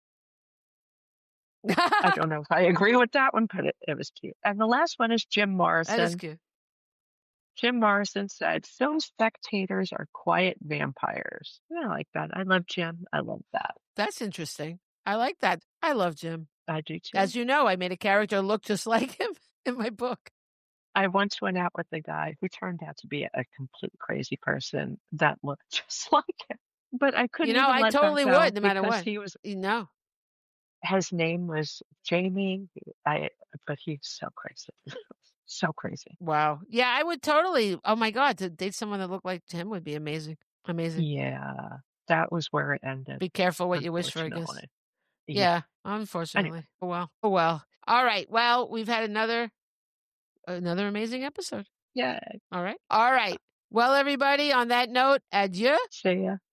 I don't know if I agree with that one, but it was cute. And the last one is Jim Morrison.
That is cute.
Jim Morrison said, film spectators are quiet vampires. I like that. I love Jim. I love that.
That's interesting. I like that. I love Jim.
I do too.
As you know, I made a character look just like him in my book.
I once went out with a guy who turned out to be a complete crazy person that looked just like him. But I couldn't.
I totally would, no matter what.
He was.
His
name was Jamie. But he's so crazy. So crazy.
Wow. Yeah, I would totally. Oh my God, to date someone that looked like him would be amazing. Amazing.
Yeah, that was where it ended.
Be careful what you wish for, I guess. Yeah, unfortunately. Anyway. Oh well. All right. Well, we've had another amazing episode.
Yeah.
All right. Well, everybody, on that note, adieu.
See ya.